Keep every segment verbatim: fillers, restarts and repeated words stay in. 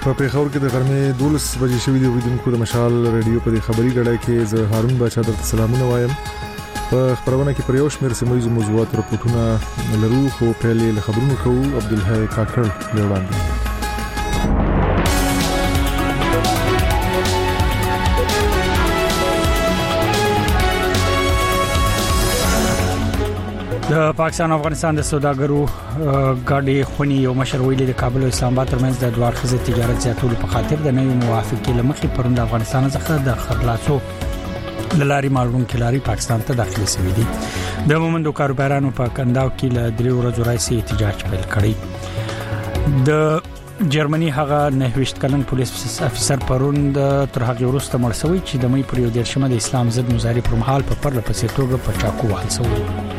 په پیښور کې د غرمې دولس بجې شوې د اوریدونکو د مشال رادیو په خبري غړای کې زه هارون بچا د سلامونه وایم. په خبرونه کې پر یو شمېر سیمه موضوعات راپورټونه لرو خو په لیل خبرونه کوو. عبدالحی کاکړ وړاندې. د پاکستان او افغانستان د سوداګرو ګاډي خونی یو مشر ویلي د کابل او اسلام آباد ترمنځ د دوه اړخیز تجارت زیاتولو په خاطر د نوې موافقې لمخې پرون د افغانستان څخه د خرلاصو لاري مالون کلاري پاکستان ته داخلي شوې دي. د مومندو کاروبارانو په کنداو کې له درې ورځو راځي احتجاج پیل کړی. د جرمني هغه نهويشت کلن پولیس افسر پرون د تر هغه وروسته مړ شوی چې د مې پر یو دیرشمه د اسلام ضد مظاهره پر مهال په پرله پسې توګه په چاقو وهل شوی.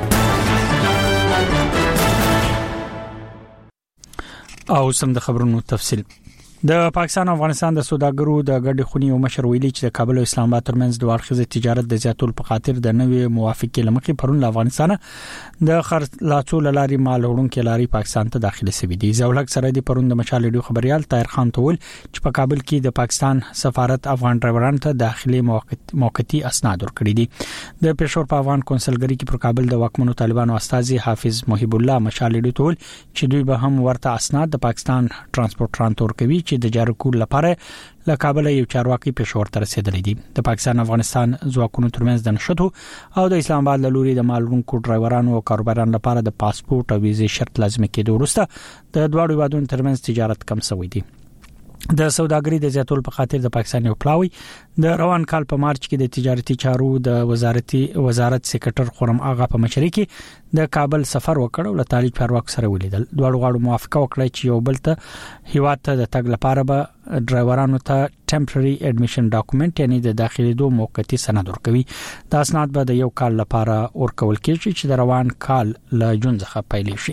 او سم د خبرونو تفصیل. د پاکستان او افغانستان د سوداګرو د ګډ خونی او مشر ویلي چې د کابل او اسلام آباد ترمنځ د ورخص تجارت د زیاتول په خاطر د نوې موافقې لمخې پرون له افغانستان د خرلاصو لاري مال وړونکو لاري پاکستان ته داخله شوې دي. زولک سره د پرون د مشال ډیو خبريال طاهر خان تول چې په کابل کې د پاکستان سفارت افغان ډرایورانو ته داخلي موقتی اسناد ورکړي دي. د پېښور په افغان کونسلګری کې پر کابل د واکمنو طالبانو استاذ حافظ محب الله مشال ډیو تول چې دوی به هم ورته اسناد د پاکستان ترانسپورت ترانتور کوي چې د جارو کول لپاره له کابل یو چارواکي پېښور ته رسیدلی دي. د پاکستان افغانستان ځواکونو ترمنځ د نشټو او د اسلام آباد له لوري د مالونکو ډرایورانو او کاروبارانو لپاره د پاسپورت او ویزې شرط لازم کېدو وروسته د دوه هیوادونو ترمنځ تجارت کم شوی دی. د سوداګرۍ د زیاتول په خاطر د پاکستان یو پلاوی د روان کال په مارچ کې د تجارتي چارو د وزارتي وزارت سکرټر خرم آغا په مشرۍ کې د کابل سفر وکړ او له طالب چارواکو سره ولیدل. دوه غواړو موافقه وکړه چې یو بل ته هیواد ته د تګ لپاره به ډرایورانو ته ټمپرري اډمیشن ډاکومېنټ یعنی د داخلي دوه موقتی سند ورکوي. دا اسناد به د یو کال لپاره ورکول کېږي چې د روان کال له جون څخه پیل شي.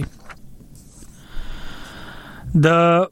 د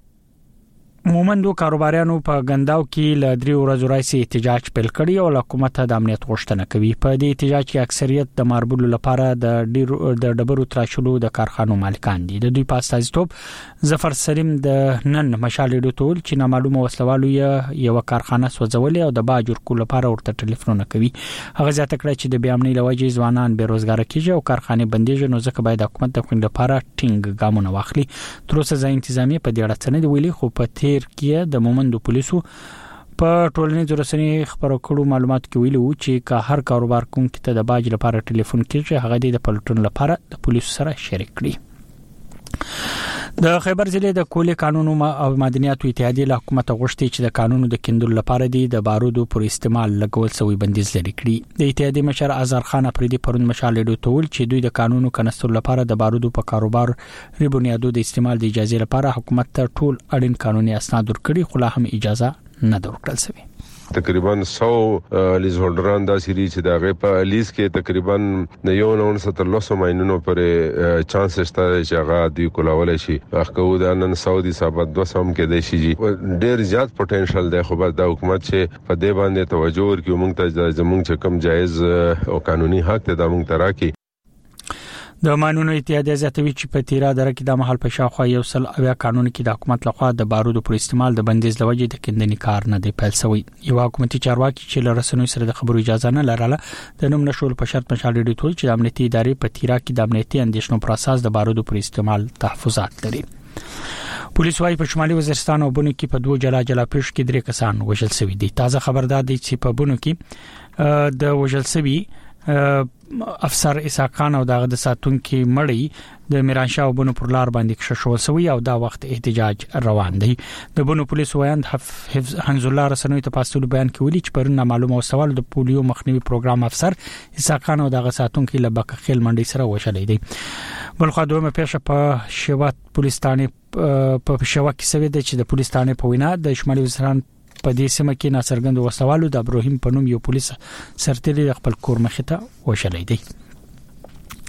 مومندو کاروبارانو په غنداو کې ل درې ورځې راځي احتجاج پیل کړی او حکومت د امنیت غوښتنه کوي. په دې احتجاج کې اکثریت د ماربل لپاره د ډیرو د ډبرو تراشلو د کارخانو مالکان دي. د دوی په استازیتوب ظفر سلیم د نن مشال ډیو ټول چې نامعلومه وسلوالو یو کارخانه سوځولې او د باجور کول لپاره ورته ټلیفون کوي. هغه ځاته کړی چې د بیامنۍ لوجې ځوانان بیروزګار کیږي او کارخانه بندیږي نو ځکه باید حکومت د خوند لپاره ټینګ ګامونه واخلي. تر اوسه ځای انتظامی په دې اړه څه نه دی ویلي خو په کې د مومندو پولیسو په ټولنیزو رسنیو خبرو کړو معلومات کې ویلي وو چې که هر کاروبار کوم کې ته د باج لپاره ټلیفون کیږي هغه د پلټون لپاره د پولیسو سره شریک کړي. د خیبر ضلع د کولې قانون او مدنیاتو اتحادیه له حکومت غوښتي چې د قانونو د کیندلو لپاره د بارودو پر استعمال لګول سوی بندیز لري کړی. د اتحادیه مشر ازهر خان افریدي پرون مشال ډیو ټول چې دوی د قانونو کنستلو لپاره د بارودو په کاروبار ری بنیادو د استعمال د اجازه لپاره حکومت ته ټول اړین قانوني اسناد ورکړي خو لا هم اجازه نه درکړل شوی. تقریبا سو لیز هولډران دا سری چې دغه په لیز کې تقریبا د یو نه ستر لسو ماینونو پر چانس شته چې هغه دی کولول شي. اخو د نن سعودي ثابت دوه سم کې د شي ډیر زیات پوتنشل دی خو د حکومت چې په دې باندې توجه ورکړي موږ ته زموږ چې کم جایز او قانوني حق ته د موږ تراکي. د مانونو اتحادیه زیاتوي چې په تیرا دره کې د محل په شاوخوا یو سل اویا قانون کې د حکومت لخوا د بارودو پر استعمال د بندیز لوجې د کندنی کار نه دی پیل شوی. یو حکومتي چارواکي چې له رسنوي سره د خبرو اجازه نه لرله د نوم نشول په شرط مشال ډیو ټول چې د امنیتي ادارې په تیرا کې د امنیتي اندیشنو پر اساس د بارودو پر استعمال تحفظات لري. پولیس وايي په شمالي وزیرستان او بونو کې په دوه جلا جلا پیښ کې درې کسان وژل شوي دي. تازه خبردار دي چې په بونو کې د وژل شوي افسر اسحاق خان او دغه د ساتونکو مړی د میرانشاه وبونو پر لار باندې کښښول شوی او دا وخت احتجاج روان دی. د بونو پولیس وایند حفظ حنز الله رسنوي ته پاستول بیان کوي چې پرونه معلومه سوال د پولیو مخنیوي پروګرام افسر اسحاق خان او دغه ساتونکو لبک خیل منډي سره وشلې دي. بل خو دومره پیښه په شوات پولیس ثانه په شوا کې سوي د چې د پولیس ثانه په وینا د شمالي وزیرستان په دې سیمه کې ناڅرګند وسوالو د ابراهیم پنوم یو پولیس سرتیری خپل کور مخې ته وشلې دی.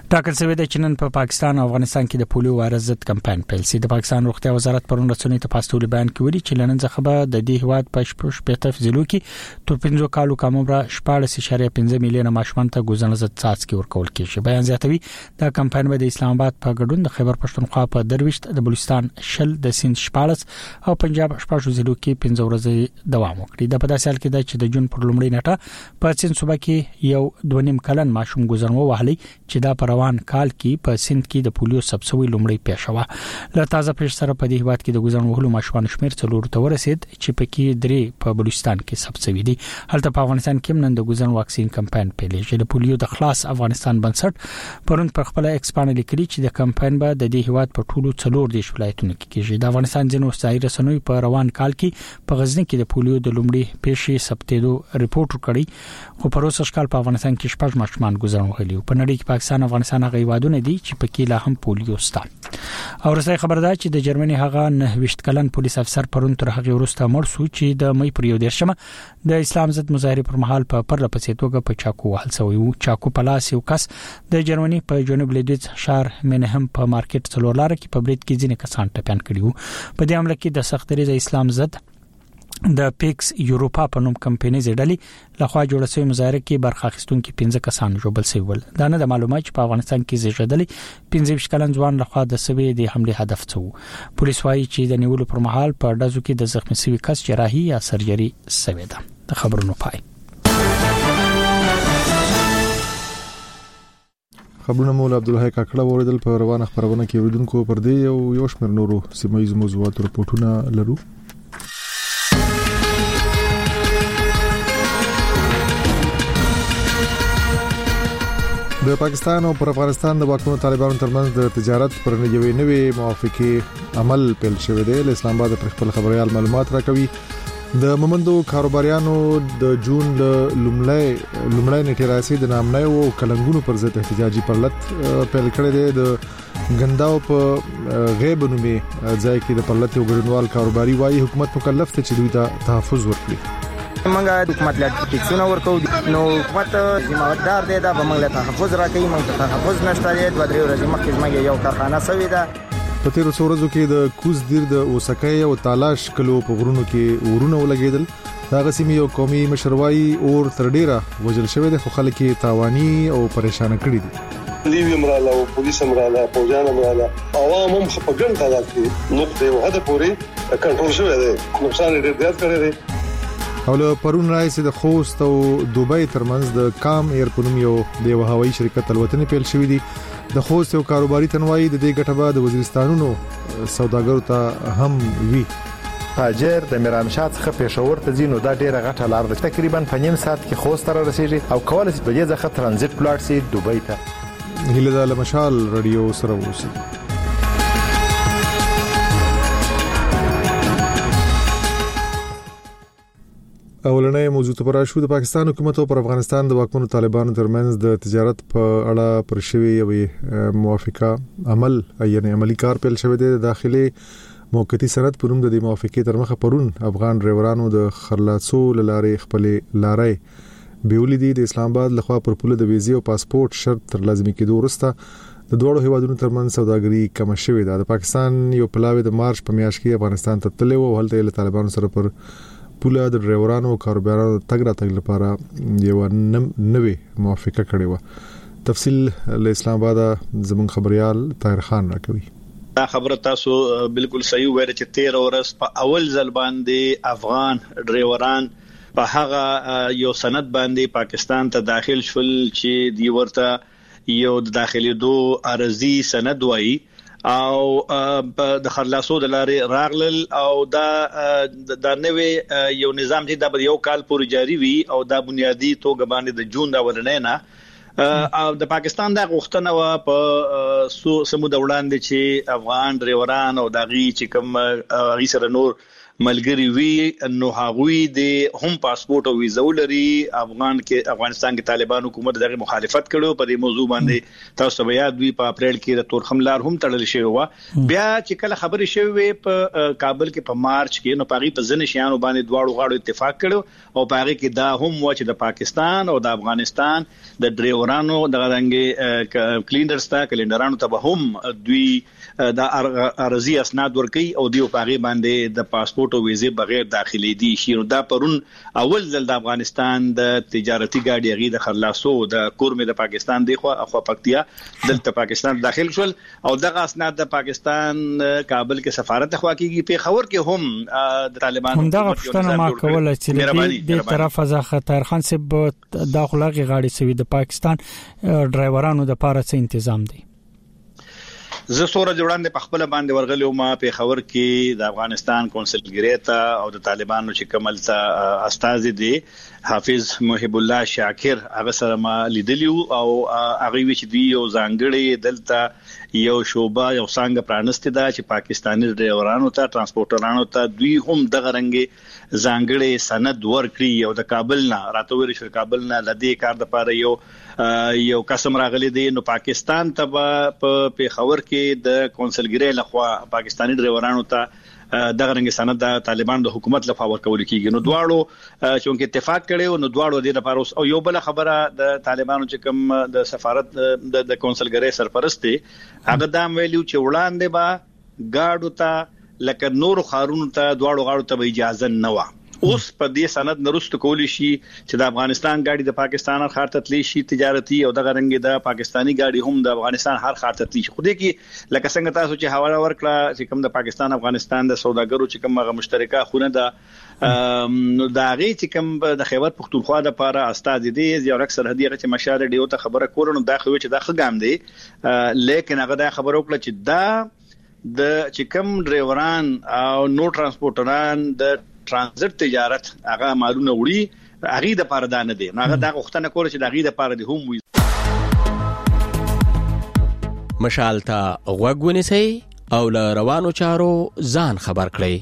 ټاکل شوی د چینن په پاکستان او افغانستان کې د پولیو وایرس ضد کمپاین پیل شي. د پاکستان روغتیا وزارت پرون رسنۍ ته پاستول بیان کوي چې لنن څخه به د دې هواد په شپږ پېته فزلو کې تر پنځه کالو کمره شپږ اشاریه پنځه میلیونه ماشومان ته ګوزنه ضد څاڅکي ورکول کیږي. بیان زیاتوي دا کمپاین به د اسلام آباد په ګډون د خیبر پښتونخوا په درويشت د بلوچستان شل د سند شپږ او پنجاب شپږ فزلو کې پنځه ورځې دوام وکړي. د په داسې حال کې د چې د جون پر لومړۍ نیټه په سند صوبه کې یو دوه نیم کلن ماشوم ګوزنه وهلي چې دا پر روان کال کې په سند کې د پولیو سبسوي لومړی پیښه و. له تازه پیښ سره په دې هیواد کې د ګوزن وهلو ماشومان شمیر څلور ته ورسید چې پکې درې په بلوچستان کې سبسوي دي. هلته په افغانستان کې نن د ګوزن واکسین کمپاین پیلېږي. د پولیو د خلاص افغانستان بنسټ پرون په خپل ایکسپان لیکلي چې د کمپاین به د دې هیواد په ټولو څلور دیش ولایتونو کې کېږي. د افغانستان ځینو ځایي رسنیو په روان کال کې په غزنی کې د پولیو د لومړي پیښې ثبتېدو ریپورت کړی، خو په اوسه کال په افغانستان کې شپږ ماشومان ګوزن وهلي. په نړۍ کې پاکستان افغانستان هغه هیوادونه دي چې پکې لا هم پولیو شته. او رسای خبر ده چې د جرمني هغه نهه کلن پولیس افسر پرون تر هغه وروسته مړ شو چې د مې پر یو دیرشمه د اسلام ضد مظاهره پر مهال په پرله پسې توګه په چاکو وهل شوی وو. چاکو پلاس یو کس د جرمني په جنوب لویدیځ شهر منهم په مارکیټ څلور لار کې په برید کې ځینې کسان ټپيان کړي وو. په دې عمله کې د سخت دریځ اسلام ضد د پیکس یوروپا په نوم کمپنۍ زړلې لخوا جوړ شوی مظاهره کې برخه اخیستونکو پنځه کسان جوړبل شوی ول. دا نه د معلومات چې په افغانستان کې زیږیدلې پنځه کلن ځوان لخوا د سوي د حمله هدف څو. پولیس وايي چې د نیولو پر مهال په دازو کې د زخمی شوی کس جراحي یا سرجري شوی ده. د خبرونو پای. خبرونه مولا عبدالحی کاکړه وریدل. په روانه خبرونه کې وروډونکو پر دې یو یو شمېر نورو سیمایي موضوعات رپورټونه لرو. د پاکستان او پر افغانستان د واکمنو طالبانو ترمنځ د تجارت پر یوې نوې موافقه عمل پیل شوې ده. اسلام آباد پر خپل خبريال معلومات راکوي. د مومندو کاروباریانو د جون لومړی لومړی نیټه راسي د نامنۍ او کلنګونو پر ضد احتجاجي پرلط پیل کړی دی. د غنداو په غیب نومي ځای کې د پرلط یو ګډونوال کاروباري وايي حکومت مکلف ته چې دوی ته تحفظ ورکړي. منګه حکومت له ټیکسونه ورکو نو حکومت ذمہدار دی دا به موږ له تحفظ راکړي. موږ تحفظ نشته دی. دوه درې ورځې مخکې موږ یو کارخانه سوي ده. په تیر څو ورځو کې د کوز دیر د اوسکای او تالاش کلو په غرونو کې ورونه ولګیدل. دا غسیمي یو قومي مشروعي اور تر ډیره وجل شوی دی، خو خلک یې تاوانی او پریشان کړي دي. لیوی مراله او پولیس مراله فوجان مراله عوام هم په ګڼ تعداد کې نقطه او هدا پوری کنټرول شوی دی. نقصان ډیر زیات کړی دی. او له پرون راځي د خوست او دوبۍ ترمنځ د کام ایر په نوم یو د هوایي شرکت الوتنې پیل شوې دي. د خوست یو کاروباري تنوي د دې ګټه به د وزیرستانونو سوداګرو ته هم وی. تاجر د میرانشاه څخه پېښور ته ځینو دا ډیره غټه لار ده. تقریبا په نیم ساعت کې خوست ته رسیدي او کولای شي په دې ځخه ترانزیت پلاټ سي دوبۍ ته. هله د مشال رادیو سره اوسئ. اولنې موضوع ته راشو. د پاکستان حکومت او پر افغانستان د واکمنو طالبانو ترمنځ د تجارت په اړه پر شوی یو موافقه عمل یعنی عملی کار پیل شوی دی. د داخلي موقتی سند پروم د دې موافقه تر مخه پرون افغان ډرایورانو د خرلاصو لارې خپل لارې بیولې دي. د اسلام آباد لخوا پر پوله د ویزې او پاسپورت شرط تر لازمي کېدو وروسته د دوړو هیوادونو ترمنځ سوداګري کم شوې ده. د پاکستان یو پلاوی د مارچ په میاشت کې افغانستان ته تللی او هلته له طالبانو سره پر پوله د ډرایورانو او کاروبارانو تګ راتګ لپاره یو نوې موافقه کړې و. تفصیل له اسلام آباد زمون خبريال طاهر خان راکوي. دا خبره تاسو بالکل صحیح وایي چې تیر ورځ په اول ځل باندې افغان ډرایوران په هغه یو سند باندې پاکستان ته داخل شول چې دی ورته یو د داخلي دوه ارزي سند وایي او د خرلاصو د لارې راغلل او دا د نوې یو نظام چې د یو کال پورې جاری وي او دا بنیادی توګه باندې د جون دا ورنه نه او د پاکستان د غوښتنه و په سمو د وړاندې چې افغان ډرایوران او دغه چې کوم غي سره نور ملګری وي نو هغوی د هم پاسپورت او ویزا ولري. افغان کې افغانستان کې طالبان حکومت دغه مخالفت کړو په دې موضوع باندې. تاسو به یاد وي په اپریل کې د تور خملار هم تړل شوی و. بیا چې کله خبرې شوې په کابل کې په مارچ کې نو پاغي په ځنې شیانو باندې دواړو غاړو اتفاق کړو او پاغي کې دا هم و چې د پاکستان او د افغانستان د ډرایورانو د غړنګ کلینډرز ته کلینډرانو ته به هم دوی د ارزي اسناد ورکړي او دیو پاغي باندې د پاسپورت او ویزه بغیر داخلي دي شي. نو دا پرون اول ځل د افغانستان د تجارتي ګاډي غي د خلاصو د کورمه د پاکستان دی خو اخو پکتیا دلته پاکستان داخل شول او دغه اسناد د پاکستان کابل کې سفارت خوا کېږي. په خبر کې هم د طالبان هم دغه پښتنه ما کوله چې د طرف ځخه طاهرخان سب داخلي غاډي سوي د پاکستان ډرایورانو د پاره څه تنظیم دی. زه سوره جوړاندې په خپل باندې ورغلو ما په خبر کې د افغانستان کونسلګری ته او د طالبانو چې کمل ته استاد دي حافظ محب الله شاکر هغه سره ما لیدلیو او هغه وی چې دی یو ځانګړي دلته یو شوبه یو څنګه پرانسته ده چې پاکستاني ډرایورانو ته ترانسپورټرانو ته دوی هم دغه رنګي ځانګړي سند ورکړي او د کابل نه راته ویل شو کابل نه لدی کار د پاره یو یو قسم راغلي دي. نو پاکستان ته په پیښور کې د کونسلګری لخوا پاکستاني ډرایورانو ته دغه رنګ سند د طالبان د حکومت لخوا ورکول کیږي. نو دواړو چې اتفاق کړي نو دواړو د لپاره او یو بل خبره د طالبانو چې کوم د سفارت د کونسلګری سرپرست هغه دا ویلو چې وړاندې با گاډو ته لکه نور خارونو ته دواړو غاړو ته اجازه نه و. اوس په دې سند نرست کولی شي چې د افغانستان گاډي د پاکستان هر خاطر تلی شي تجارتي او دغه رنګ د پاکستانی گاډي هم د افغانستان هر خاطر تلی شي. خو دې کې لکه څنګه تاسو چې حواله ورکړه چې کوم د پاکستان افغانستان د سوداګرو چې کومه مشترکه خونه ده نو دا غي چې کوم د خیبر پختونخوا د لپاره استاد دي یو اکثر هدي چې مشار ډیو ته خبره کورونو دا خو چې دا خګام دي لیکن هغه دا خبره وکړه چې دا د چې کوم ډرایوران او نو ترانسپورټران د ترانزیت تجارت هغه مالونه وړي هغه د پاره دانه دي هغه د غوښتنه کول چې د هغه د پاره دي هم وي. مشالتا غوګونیسي او ل روانو چارو ځان خبر کړئ.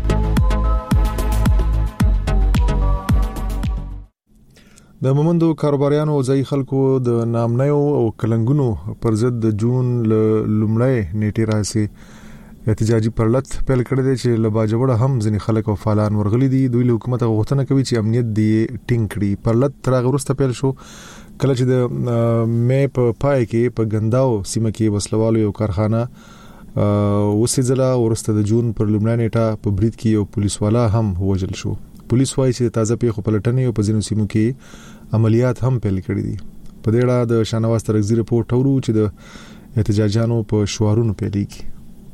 د مومندو کاروباریانو او ځای خلکو د نامنیو او کلنګونو پر ضد د جون لومړی نیټه راځي احتجاجي پرلط پیل کړی دی چې لباجوړه هم ځنی خلک او فعالان ورغلي دي. دوی له حکومت غوښتنه کوي چې امنیت دی ټینګ کړي. پرلط تر هغه وروسته پیل شو کله چې د مې په پای کې په ګنداو سیمه کې وسلوالو یو کارخانه وسېځله. ورسته د جون پر لومړی نیټه په برید کې یو پولیس والا هم وژل شو. پولیس وايي چې تازه پیښو پلټنې او په ځینو سیمو کې عملیات هم پیل کړي دي. په دې اړه د شانواز ترغزي رپورټ اورو چې د احتجاجانو په شعارونو پیلېږي.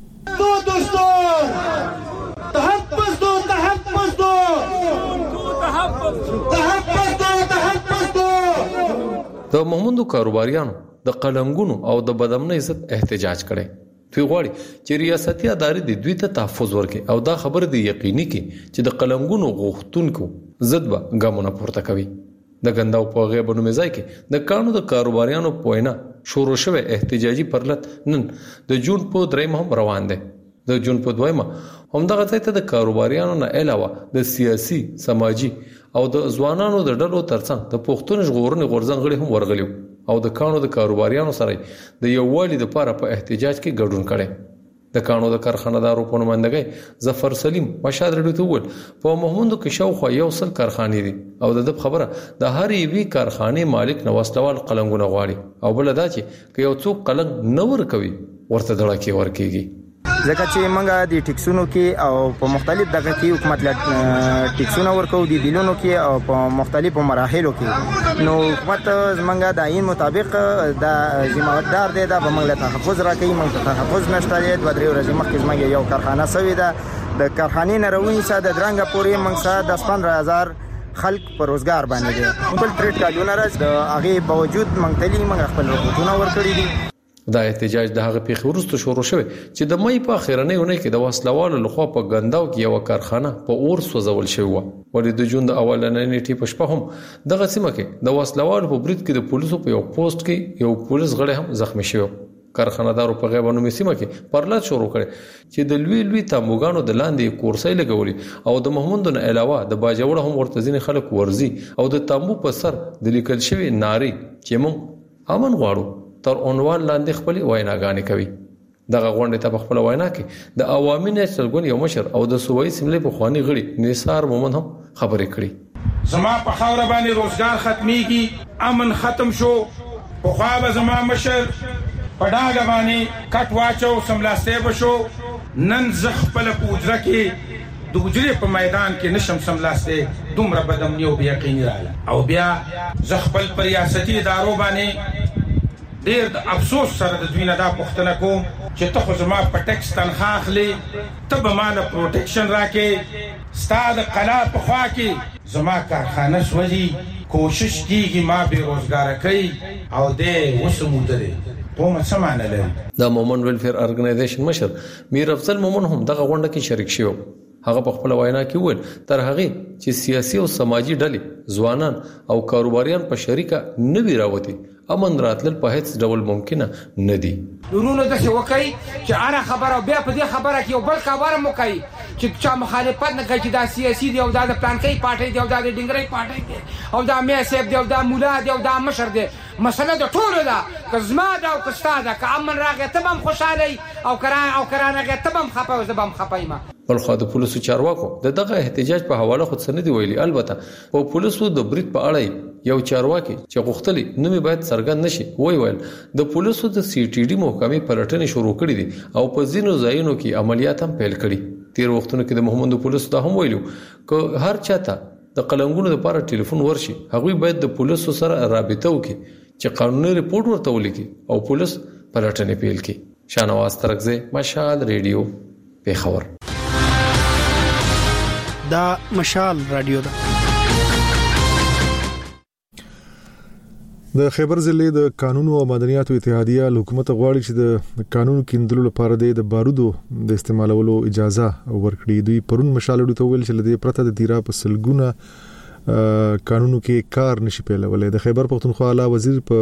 د مومندو کاروباریانو د قلنګونو او د بدامنۍ ضد احتجاج کړي. دوی غواړي چې ریاستي ادارې د دوی ته تحفظ ورکړي او دا خبر دی یقیني کړي چې د قلنګونو غوښتونکو ضد به ګامونه پورته کوي. د ګنداو په غیبونو مزای کې د قانون د کاروباریانو پوینا شروع شوه احتجاجي پرلط نن د جون په دریم هم روان دي. د جون په دویمه هم دغه ځای ته د کاروباریانو نه علاوه د سیاسي سماجی او د ځوانانو د ډلو ترڅنګ د پښتون ژغورنې غورځنګړي هم ورغلیو او د کانو د کاروباریانو سره د یووالي لپاره په احتجاج کې ګډون کړي. د کانو د کارخانه‌دارو په نمائندګۍ ظفر سلیم مشهد رډو ته ول په مومندو کې شاوخوا یو سل کارخانې دي او د خبره د هر یوې کارخانې مالک نو واستوال قلنګونه غواړي او بل دا چې یو څوک قلنګ نه ورکوي ورته دړه ورکیږي. ځکه چې موږ د ټیکسونو کې او په مختلف دغه کې حکومت له ټیکسونو ورکو دي بیلونو کې او په مختلفو مراحلو کې نو حکومت موږ د عین مطابق د ذمہدار دی دا به موږ له تحفظ راکې موږ ته تحفظ نشته دی. د درې ورځې مخکې موږ یو کارخانه سوي ده د کارخانې نه رواني ساده درنګ پورې موږ ساده د پندرہ هزار خلک پر روزګار باندې دي. خپل ټریډ کارډونه راځي د هغه باوجود موږ تللی موږ خپل حقوقونه ورکړي دي. دا احتجاج د هغه پیښې وروسته شروع شوه چې د مې په اخرنۍ ونه کې د وسلوالو لخوا په ګنداو کې یو کارخانه په اور سوځول شوی و. ولې د جون د اولنۍ نیټې په شپه هم دغه سیمه کې د وسلوالو په برید کې د پولیسو په یو پوسټ کې یو پولیس غړی هم زخمی شو. کارخانه‌دارو په غیبانو میسیمه کې پرلط شروع کړي چې د لوی لوی تاموګانو د لاندې کورسۍ لګولي او د محمود نه علاوه د باجوړ هم ورته ځین خلک ورزي او د تامو په سر د لیکل شوی ناری چې مونږ امن غواړو تر عنوان لاندې خپل ویناګانې کوي. دغه غونډه ته په خپل وینا کې د عوامي نېشنل ګوند یو مشر او د صوبایي سیملې په خواني غړي نثار مومن هم خبرې کړې. زما په خاور باندې روزګار ختميږي، امن ختم شو. په خوا به زما مشر په ډاګه باندې کټ واچو سملاسته بشو. نن زه خپل پوجره کې د وجرې په میدان کې نشم سملاسته دومره بدمنی او یقیني رااله او بیا زه خپل پر ریاستي ادارو باندې ډېر د افسوس سره د دوی نه دا پوښتنه کوم چې ته خو زما په ټیکس تنخواه اخلي، ته به ما له پروټیکشن راکې، ستا د قلا په خوا کې زما کارخانه سوځي، کوشش کیږي ما بے روزګاره کوي او دې وسمودلې په ما سمانه لري. د مومن ویلفیر ارګنایزیشن مشر میر افضل مومن هم دغه غونډه کې شریک شو. هغه په خپل وینا کې وویل تر هغه چې سیاسي او سماجی ډلې ځوانان او کاروباریان په شریکه نه وی راوتی امن راتل په هیڅ ډول ممکنه نه دي. ورونو د څه وکي چې انا خبره بیا په دې خبره کې یو بل خبره مو کوي چې چا مخالفت نه کوي چې دا سیاسي دی او دا د پلان کوي پارټي دی او دا د ډنګري پارټي دی او دا مې سیب دی او دا مولا دی او دا مشر دی. مسله د ټولو ده، که زما ده او که ستا ده، که امن راغی ته به هم خوشحاله او کران او کرانه ته به هم خفه او زه به هم خفه یم. بلخو د پولیسو چارواکو د دغه احتجاج په حواله خود سندې ویلي. البته په پولیسو د برید په اړه یو چارواکي چې غوښتلی نومي باید څرګند نشي وی ویل د پولیسو د سی ټي ډي محکمې پلټنې شروع کړې دي او په ځینو ځایونو کې عملیات هم پیل کړي. تیر وختونو کې د محمد پولیسو ته هم ویلو ک هر چاته د قلنګونو لپاره ټلیفون ورشي هغه باید د پولیسو سره رابطه وکړي چې قانوني رپورټ ورته ولیکي او پولیس پلټنې پیل کړي. شانواز ترکزه مشال ریډیو پیښور. دا مشال رادیو ده. د خیبر ضلع د قانون او مدنیاتو اتحادیه حکومت غواړي چې د قانون کیندلو لپاره د بارودو د استعمالولو اجازه ورکړي. دوی پرون مشال ډوته ویل چې د پرته د تیرا په سلګونه قانونو کې کار نشي پیلولای. د خیبر پختونخوا اعلی وزیر په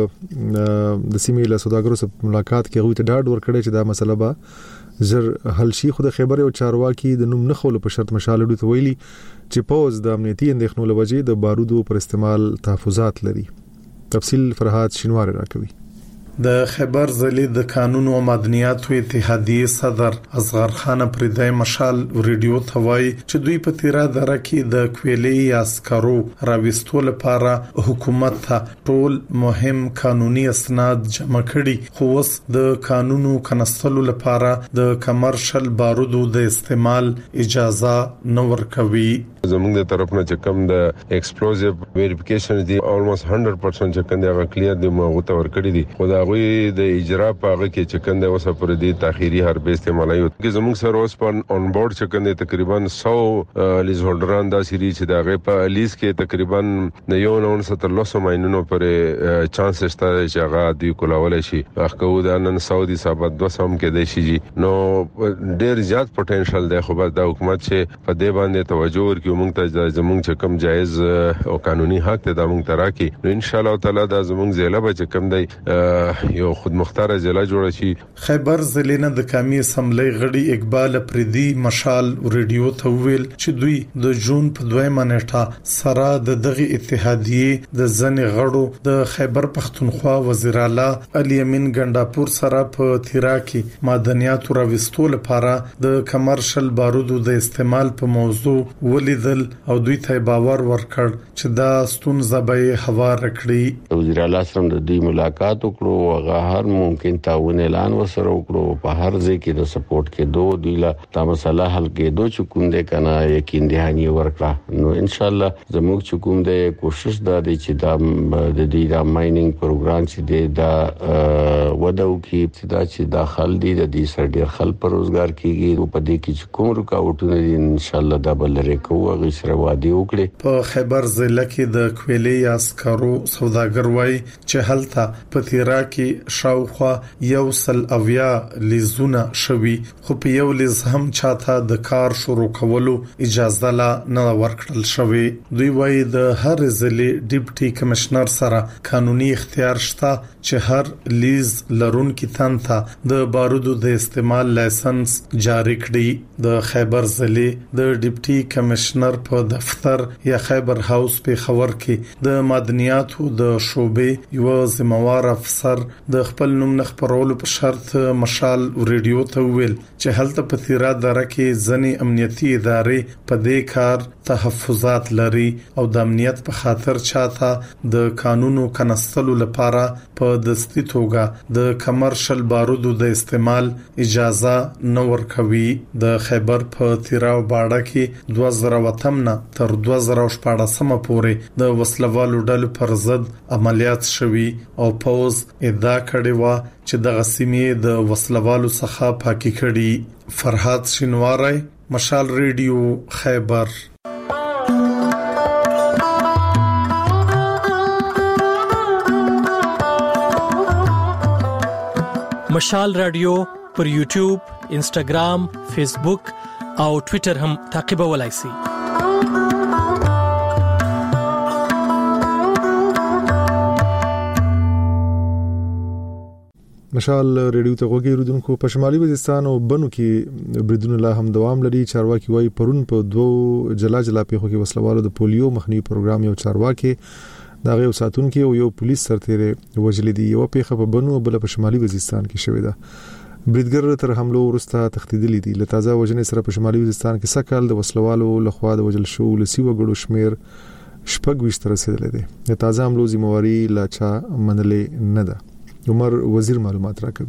د سیمې له سوداګرو سره ملاقات کې غوښتل ډاډ ورکړي چې دا مسله به زر حل شي. خو د خیبر یو چارواکي د نوم نه خول په شرط مشال ډوته ویلي چې پوز د امنیتي اندېښنو لوجې د بارودو پر استعمال تحفظات لري. تفصیل فرهاد شینوار راکوي. د خیبر ضلع د قانون او مدنیاتو اتحادیه صدر اصغر خان پردای مشال ریډیو ته وایي چې دوی په تیرا دره کې د کویلي عسکرو راوستو لپاره حکومت ته ټول مهم قانوني اسناد جمع کړي، خو اوس د قانونو کنستلو لپاره د کمرشل بارودو د استعمال اجازه نه ورکوي. زمونږ د طرف نه چې کوم د ایکسپلوزیو ویریفیکیشن دی almost one hundred percent چې کنده هغه کلیر دی مو غوته ور کړی دي. خو غوی د اجرا په هغه کې چې کنده اوسه پر دې تاخيري حرب استعمالي او کې زموږ سره اوس په اون بورډ چې کنده تقریبا سو لیز هولډران دا سری چې دغه په لیز کې تقریبا نه یو نه ستر لسو ماینونو پر چانس شته چې هغه دی کولول شي. هغه د نن سعودي ثابت دوه سم کې دی شي نو ډیر زیات پوتنشل دی. خو د حکومت چې په دې باندې توجه ورکړي موږ ته زموږ چې کم جایز او قانوني حق ته د موږ تراکي نو ان شاء الله تعالی د زموږ ضلع به چې کم دی یو خود مختار ضلع جوړ شي. خیبر ضلع نه د قومي اسمبلی غړي اقبال پردي مشال ریډیو ته ویل چې دوی د جون په دویمه نیټه سره د دغه اتحادیه د ځنې غړو د خیبر پختونخوا وزیر اعلی علي امین ګنداپور سره په تیرا کې مدنیاتو راوستو لپاره د کمرشل بارودو د استعمال په موضوع ولید او دوی ته باور ورکړ چې دا ستونزه به هوار کړي. وزیر اعلی سره د دې ملاقات وکړو، هغه هر ممکن تعاون اعلان وسره وکړو، په هر ځای کې د سپورټ کې دوه دی لا د مسله حل کې دوه چکم دې کنه یقین دهاني ورکړه. نو ان شاء الله زموږ چکم دې کوشش دا دی چې دا د دې دا ماینینګ پروګرام چې دې دا ودو کې چې دا چې داخل دي د دې سر ډیر خل پر روزګار کیږي په دې کې کوم رکاوټونه دي ان شاء الله دا بل لري کوو غشره وادي وکړي. په خیبر ضلع کې د کویلي عسکرو سوداګر وای چې هلته په تیرا کې شاوخوا یو سل اویا لیزونه شوي خو په یو لیز هم چاته د کار شروع کولو اجازه لا نه ورکړل شوی. دوی وایي د هر ضلع ډیپټي کمشنر سره قانوني اختیار شته چې هر لیز لرونکي تن ته د بارودو د استعمال لایسنس جاری کړي. د خیبر ضلع د ډیپټي کمشنر په دفتر یا خیبر هاوس په خبر کې د معدنیاتو د شوبې یو ذمہوار افسر د خپل نوم نه خبرولو په شرط مشال ریډیو ته ویل چې هلته په تیرا دره کې ځنی امنیتي ادارې په دې کار تحفظات لري او د امنیت په خاطر چاته د قانونو کنستلو لپاره په دستی توګه د کمرشل بارودو د استعمال اجازه نه ورکوي. د خیبر په تیرا باړه کې دوه زره وتمنه تر دوه زره شپږ پورې د وسلوالو ډلو پر ضد عملیات شوي او پوز ادعا کړې و چې د غسیمې د وسلوالو څخه پاکي کړي. فرحات شینواری، مشال ریډیو، خیبر. مشال رادیو پر یوټیوب، انسټاګرام، فیسبوک او ټوئیټر هم تعقیبولای شئ. مشال ریډیو ته وګورئ رودونکو. په شمالي وزیرستان او بنو کې بریدونه لا هم دوام لري. چارواکي وايي پرون په دوه جلا جلا پیښو کې وسلوالو د پولیو مخنیوي پروګرام یو چارواکي دا غو ساتون کې او یو پولیس سرتیری وجل دي. یو پیښه په بنو او بل په شمالي وزیرستان کې شوې ده. بریدګر تر حمله ورسته تختیدلې دي. له تازه وجنې سره په شمالي وزیرستان کې سکهال د وسلوالو لخوا د وجل شو لسی وګړو شمیر شپږ وشت رسیدلې دي. د تازه حملو ذمہواری لا چا منلې نه ده. عمر وزیر معلومات راکوي.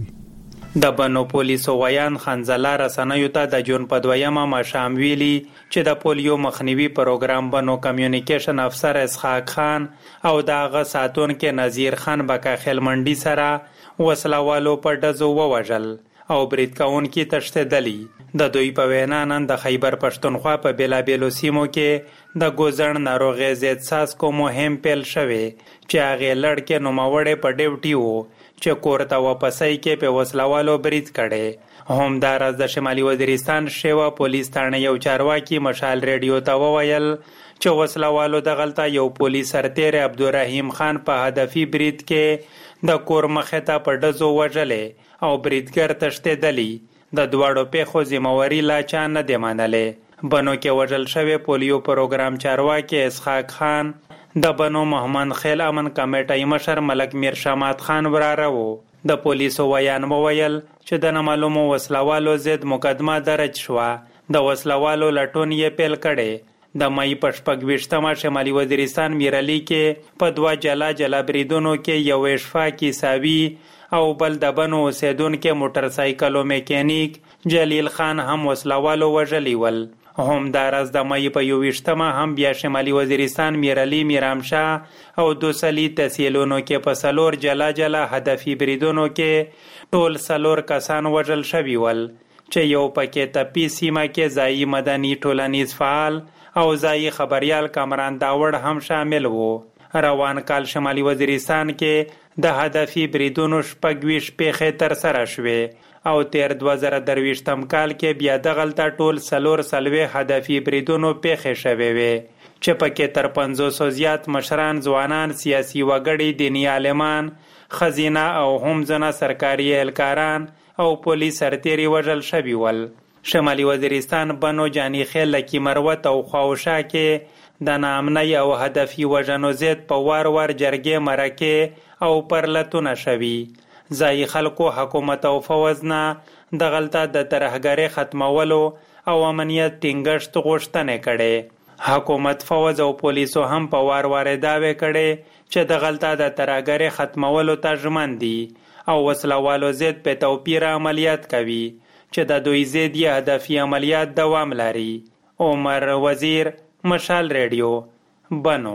د بنو پولیسو ویان خنزلا رسنیو ته د جون په دویمه مشام ویلي چې د پولیو مخنیوي پروګرام بنو کمیونیکیشن افسر اسحاق خان او دغه ساتون کې نذیر خان بکا خلمنډي سره وسلوالو په ډزو ووجل او برید کون کې تشتدلی. د دوی په وینا نن د خیبر پښتونخوا په بیلابیلو سیمو کې د ګوزړ ناروغي ضد ساسکو مهم پیل شوه چې هغه لړکې نوموړې په ډیوټي وو چې کورته واپسای کې په وسلوالو برید کړي. هم دراز د شمالي وزیرستان شیوا پولیس تھانه یو چارواکي مشال ریډیو ته وویل چې وسلوالو د غلطه یو پولیس سرتیر عبدالرحیم خان په هدفي برید کې د کور مخه ته په ډزو وژلې او بریدګر تشتیدلی. د دواړو پیښو ذمہواری لا چا نه دی منلې. بنو کې وژل شوی پولیو پروګرام چارواکي اسحاق خان د بنو محمد خیل امن کمیټې مشر ملک میر شمات خان وراره وو. د پولیسو ویان وویل چې د نامعلومو وسلوالو ضد مقدمه درج شوه. د وسلوالو لټون یې پیل کړي. د مې په شپږ ویشتمه شمالي وزیرستان میرعلی کې په دوه جلا جلا بریدونو کې یو اشفاقي ساوي او بل د بنو اوسیدونکو موټر سایکلو میکانیک جلیل خان هم وسلوالو وژلی ول. هم دراز د مې په یو ویشتمه هم بیا شمالي وزیرستان میرعلی میرامشاه او دوسلی تحصیلونو کې په سلور جلا جلا هدفي بریدونو کې ټول سلور کسان وژل شوي ول چې یو پکې تپی سیمه کې ځایي مدني ټولنیز فعال او ځایي خبريال کامران داوړ هم شامل وو. روان کال شمالي وزیرستان کې د هدفي بریدونو شپږ ویشت پیښې تر سره شوې او تیر دوه زره درویشتم کال کې بیا د غلطه ټول سلور سلوي هدفي بریدونو پیښې شوې وې چې پکې تر پنځوس زیات مشران، ځوانان، سیاسي وګړي، دینی عالمان، خزینه او هم ځنه سرکاري اهلکاران او پولیس سرتیري وژل شوي ول. شمالي وزیرستان بنو جانی خیل لکی مروت او خواوشا کې د نامنۍ او هدفي وژنو ضد په وار وار جرګې مرکې او پرلتونه شوي. ځایي خلکو حکومت او فوز نه د غلطه د ترهګرۍ ختمولو او امنیت ټینګښت غوښتنې کړي. حکومت، فوز او پولیسو هم په وار وار داوی کړي چې د غلطه د ترهګرۍ ختمولو ته ژمن دي او وسلوالو ضد په توپیر عملیات کوي چې د دوی ضد یې هدفي عملیات دوام لري. عمر وزیر، مشال ریډیو، بنو.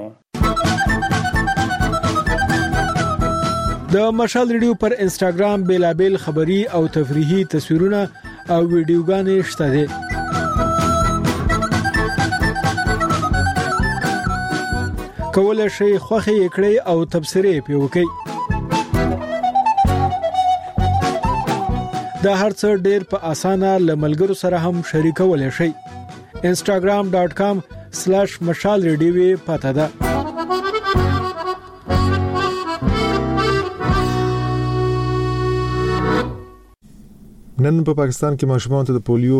د مشال ریډیو پر انسټاګرام بیلابل خبری او تفریحي تصویرونه او ویډیوګانې شته دي. کولای شئ خوښه یې کړئ او تبصرې پې وکړئ. دا هرڅ ډیر په اسانه لملګرو سره هم شریکولای شئ. انستګرام ډاټ کام سلیش مشال ریډیو پته ده. نن په پاکستان کې ماشومان ته د پولیو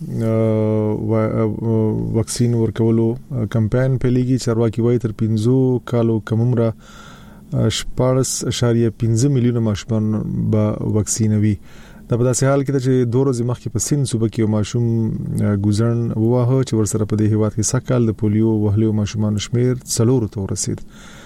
واکسین ورکولو کمپاین پیلېږي. چارواکي وايي تر پنځه کالو کم عمره شپږ اشاریه پنځه میلیونه ماشومان به واکسینوي. دا په داسې حال کې چې دوه ورځې مخکې په سین صوبه کې ماشوم ګوزن ووهه چې ورسره په دې هیواد کې سکهال د پولیو وهلو ماشومان شمیر څلور ته ورسید.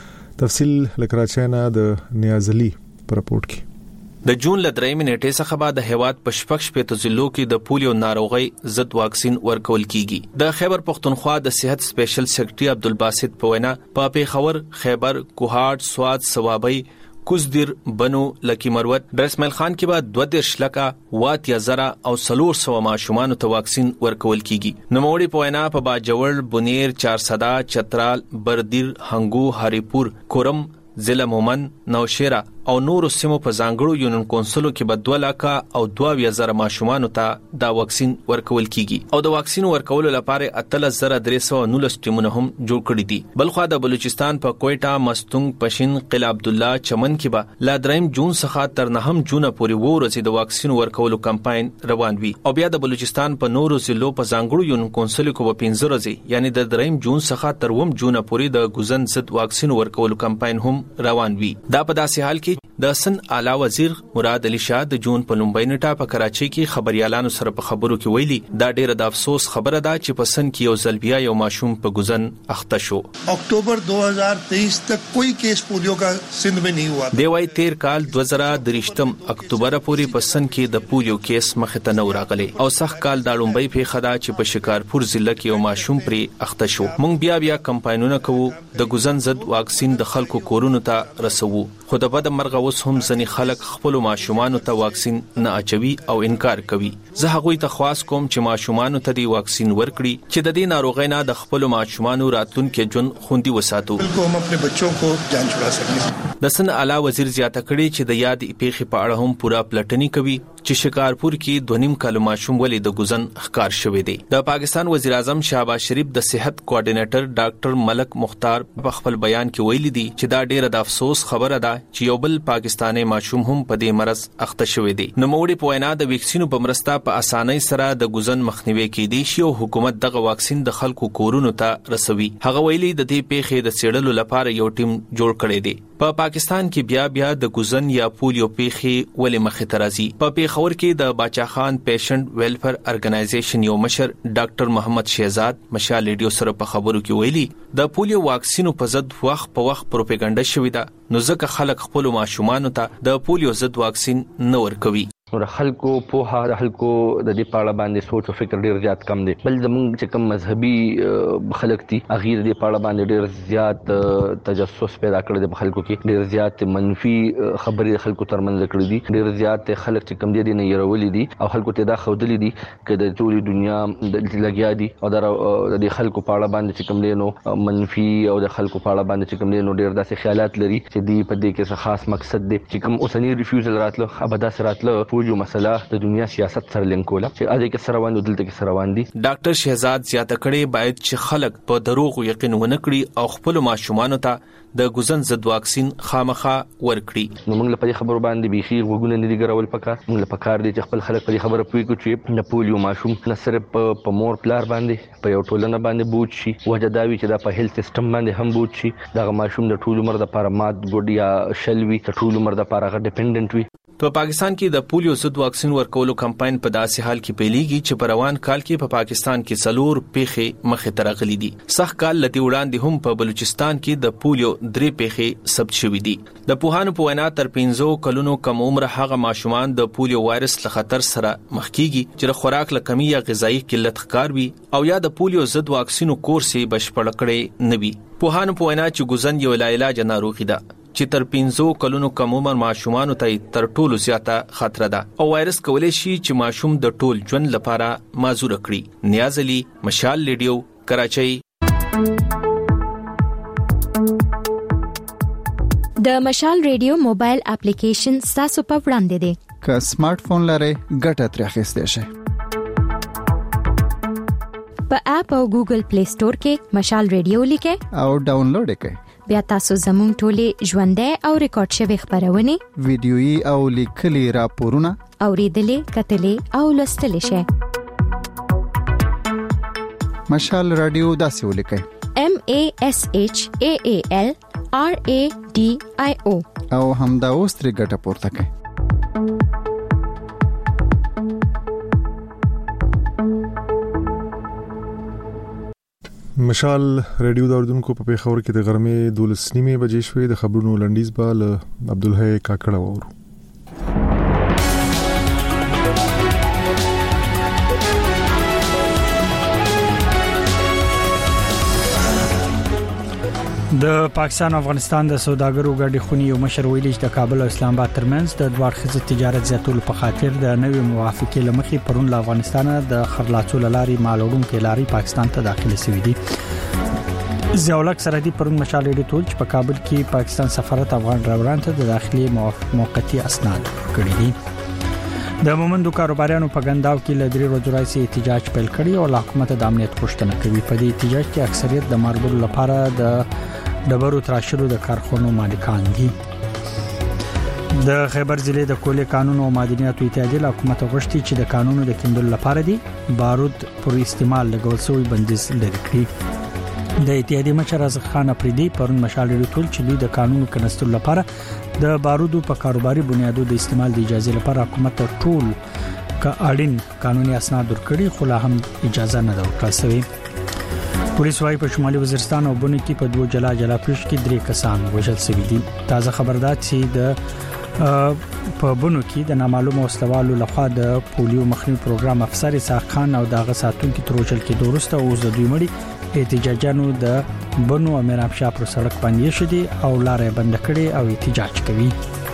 تفصیل لکراچۍ نه د نیاز علي په راپورټ کې. د جون ل درېمې نیټې څخه بعد د هیواد په شپږ شپږ ضلعو کې د پولیو ناروغي ضد واکسین ورکول کیږي. د خیبر پختونخوا د صحت سپیشل سیکریټري عبدالباسط په وینا په پیښور، خیبر، کوهاټ، سوات، سوابي، کوزدیر، بنو، لکی مروت، درسمل خان کې بعد دوه دیرش لکه وات یا زرا او سلور سو ماشومان ته واکسین ورکول کیږي. نوموړي په وینا په باجوړ، بونیر، چارسدا، چترال، بردیر، هنګو، هریپور، کورم، ضلع مومن، نوشیرا او نورو سیمو په ځانګړو یونین کونسلو کې به دوه لکه او دوه ویزره ماشومان ته دا واکسین ورکول کیږي. او د واکسین ورکولو لپاره اتلس زره درې سوه نولس ټیمونه هم جوړ کړي دي. بلخو د بلوچستان په کوټا، مستونګ، پښین، قلعه عبدالله، چمن کې به لا دریم جون څخه تر نهم جون پورې ورځې د واکسین ورکولو کمپاین روان وي. او بیا د بلوچستان په نورو ضلعو په ځانګړو یونین کونسلو کې به پنځه ورځې یعنی د دریم جون څخه تر اووم جون پورې د ګوزن ضد واکسین ورکولو کمپاین هم روان وي. دا په داسې حال کې د سن اعلی وزیر مراد علي شاه د جون په لومبۍ نیټه په کراچۍ کې خبريالانو سره په خبرو کې ویلي دا ډېر د افسوس خبره ده چې په سن کې یو ځل بیا یو ماشوم په ګوزن اخته شو. اکتوبر دو ہزار تیئیس تک کوئی کیس پولیو کا سندھ میں نہیں ہوا. دی وايي تیر کال دوه زره درشتم اکتوبر پورې په سن کې د پولیو کیس مخ ته نه راغلی او سخت کال د لومبۍ په خدا چې په شکارپور ضلع کې یو ماشوم پرې اخته شو. مونږ بیا بیا کمپاینونه کوو د ګوزن ضد واکسین د خلکو کورونو ته رسوو. خو د بد مرغه اوس هم ځنې خلک خپل ماشومان ته واکسین نه اچوي او انکار کوي. زه هغوی ته خواست کوم چې ماشومان ته دی واکسین ورکړي چې د دې ناروغۍ نه د خپل ماشومان راتلونکي ژوند خوندي وساتو. هم خپل بچو کو جان چھڑا سکیں. د سن اعلی وزیر زیاته کړي چې د یاد پیښې په اړه هم پورا پلټنی کوي چې شکارپور کې دوه نیم کال ماشوم ولې د ګوزن ښکار شوی دی. د پاکستان وزیر اعظم شهباز شریف د صحت کوارډینیټر ډاکټر ملک مختار په خپل بیان کې ویلي دي چې دا ډیره د افسوس خبره ده چې یو بل پاکستاني ماشوم هم په دې مرض اخته شوی دی. نو موږ په وینا د ویکسینو په مرسته په اسانۍ سره د ګوزن مخنیوي کېدی شي او حکومت دغه واکسین د خلکو کورونو ته رسوي. هغه ویلي د دې پیښې د څېړلو لپاره یو ټیم جوړ کړی دی. په پاکستان کې بیا بیا د ګوزن یا پولیو پیښې ولې مخې ته راځي. په پیښور کې د باچا خان پیشنټ ویلفیر ارګنایزیشن یو مشر ډاکټر محمد شهزاد مشال ریډیو سره په خبرو کې ویلي د پولیو واکسینو په ضد وخت په وخت پروپاګاندا شوې ده نو ځکه خلک خپل ماشومان ته د پولیو ضد واکسین نه ورکوي. نو د خلکو په هر خلکو د دې پاړه باندې سوچ او فکر ډیر زیات کم دی. بل زمونږ چې کوم مذهبي خلک دي هغه د دې پاړه باندې ډیر زیات تجسس پیدا کړی دی. په خلکو کې ډیر زیات منفي خبرې خلکو ترمنځ کړې دي. ډیر زیات خلک چې کم دي نه يرولې دي او خلکو ته دا خودلې دي چې د ټولي دنیا د لګیا دي او د دې خلکو پاړه باندې چې کم دي نو منفي او د خلکو پاړه باندې چې کم دي نو ډیر داسې خیالات لري چې دی په دې کې څه خاص مقصد دی چې کوم اوسنی ریفیوزل راتله ابدا سراتله پولیو مسله د دنیا سیاست سره لینک کوله چې اده کې سره وانه دلته کې سره وان دي. ډاکټر شهزاد زیاته کړي باید چې خلک په دروغ یقین ونه کړي او خپل ماشومان ته د ګوزن ضد واکسین خامخا ورکړي. نو موږ له پدې خبرو باندې بيخي وګونه نه دي ګرول پکار. موږ له پکار دي چې خپل خلک په خبره پوي کو چې د پولیو ماشوم نه صرف په مور پلار باندې په یو ټولنه باندې بوج شي. وجه دا وی چې دا په هیلث سیستم باندې هم بوج شي. دا ماشوم د ټول عمر د لپاره مات ګډ یا شلوي د ټول عمر د لپاره غ ډیپندنت وي. په پاکستان کې د پولیو ضد واکسین ورکولو کمپاین په داسې حال کې پیلېږي چې په روان کال کې په پاکستان کې څلور پیښې مخې ته راغلي دي. سخت کال لتی وړاندې هم په بلوچستان کې د پولیو درې پیښې ثبت شوې دي. د پوهانو په وینا تر پنځو کلونو کم عمر هغه ماشومان د پولیو وایرس له خطر سره مخ کیږي چې د خوراک له کمی یا غذایی قلت ښکار وي او یا د پولیو ضد واکسینو کورس یې بشپړ کړي نه وي. پوهانو په وینا چې ګوزن یو لاعلاج ناروغي ده چې تر پنځو کلونو کم عمر ماشومان ته تر ټولو زیاته خطر ده او وایرس کولای شي چې ماشوم د ټول ژوند لپاره معذور کړي. نیاز علي، مشال ریډیو، کراچۍ. د مشال ریډیو موبایل اپلیکیشن تاسو په وړاندې دی. که سمارټ فون لرئ ګټه ترې اخیستئ شئ. په اپ او ګوګل پلی سٹور کې مشال ریډیو لیکه او ډاونلوډ کړئ. بیا تاسو زموږ ټولې ژوندۍ او ریکارډ شوی خبرونه ویډیويي او لیکلي راپورونه اوریدلې کتلې او لوستلې شئ. مشال رادیو داسې ولیکئ: M A S H A A L R A D I O او همدا اوس ترې ګټه پورته کړئ. مشال ریډیو د اردن کو په پیښور کې د غرمې دولس نیمه بجې شوې. د خبرونو لنډیز به له عبدالحی کاکړه وورو. د پاکستان او افغانستان د سوداګرو ګډي خونی یو مشر ویلي چې د کابل او اسلام آباد ترمنځ د دوه اړخیز تجارت زیاتولو په خاطر د نوې موافقې لمخې پرون له افغانستان د خرلاڅو لاري مالوړونکو لاري پاکستان ته داخله شوې دي. ضیاءالحق سرحدي پرون مشال ډیټ ټول چې په کابل کې پاکستان سفارت افغان ډرایورانو ته د داخلي موقتی اسناد کړی دي. د مومندو کاروباریانو په ګنداو کې له درې ورځې راځي احتجاج پیل کړی او حکومت د امنیت غوښتنه کوي. په دې احتجاج کې اکثریت د ماربل لپاره د ډبرو تراشلو د کارخونو مالکان دي. د خیبر ضلع د کولې قانون او معدنیاتو اتحادیه حکومت غوښتي چې د قانونو د کیندلو لپاره دي بارود پر استعمال لګول شوی بندیز لري کړی. د اتحادیه مشر رزق خان افریدي پرون مشال ټول چې دوی د قانونو کنستلو لپاره د بارودو په کاروباري بنیادو د استعمال د اجازه لپاره حکومت ټول کا اړین قانوني اسناد ورکړي خو لا هم اجازه نه ورکړل شوی. پولیس وايي په شمالي وزیرستان او بونی کې په دوه جلا جلا پیښ کې درې کسان وژل شوي دي. تازه خبردار چې د په بونو کې د نامعلومه وسلوالو لخوا د پولیو مخنیوي پروګرام افسر اسحاق خان او دغه ساتونکو تروجل کې دورسته او د دوی مړي احتجاجانو د بونو امیر افشا پر سړک باندې شدي او لارې بند کړي او احتجاج کوي.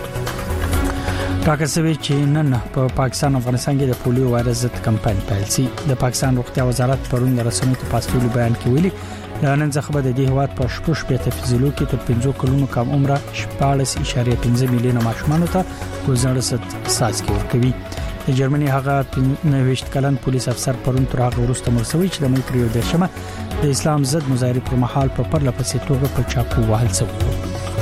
ټاکل شوی چې نن په پاکستان او افغانستان کې د پولیو وایرس ضد کمپاین پیل شي. د پاکستان روغتیا وزارت پرون د رسنیو ته پاستولي بیان کې ویلي نن څخه به د دې هواد په شپږ پېته فزیلو کې تر پنځه کلونو کم عمره شپږ اشاریه پنځه میلیونه ماشومان ته ګزارش ساز کې ورکوي. د جرمني هغه نوښت کلن پولیس افسر پرون تر هغه وروسته مرسوي چې د مې پریو د شمه د اسلام ضد مظاهره پر مهال په پرله پسې توګه په چاقو وهل شوی.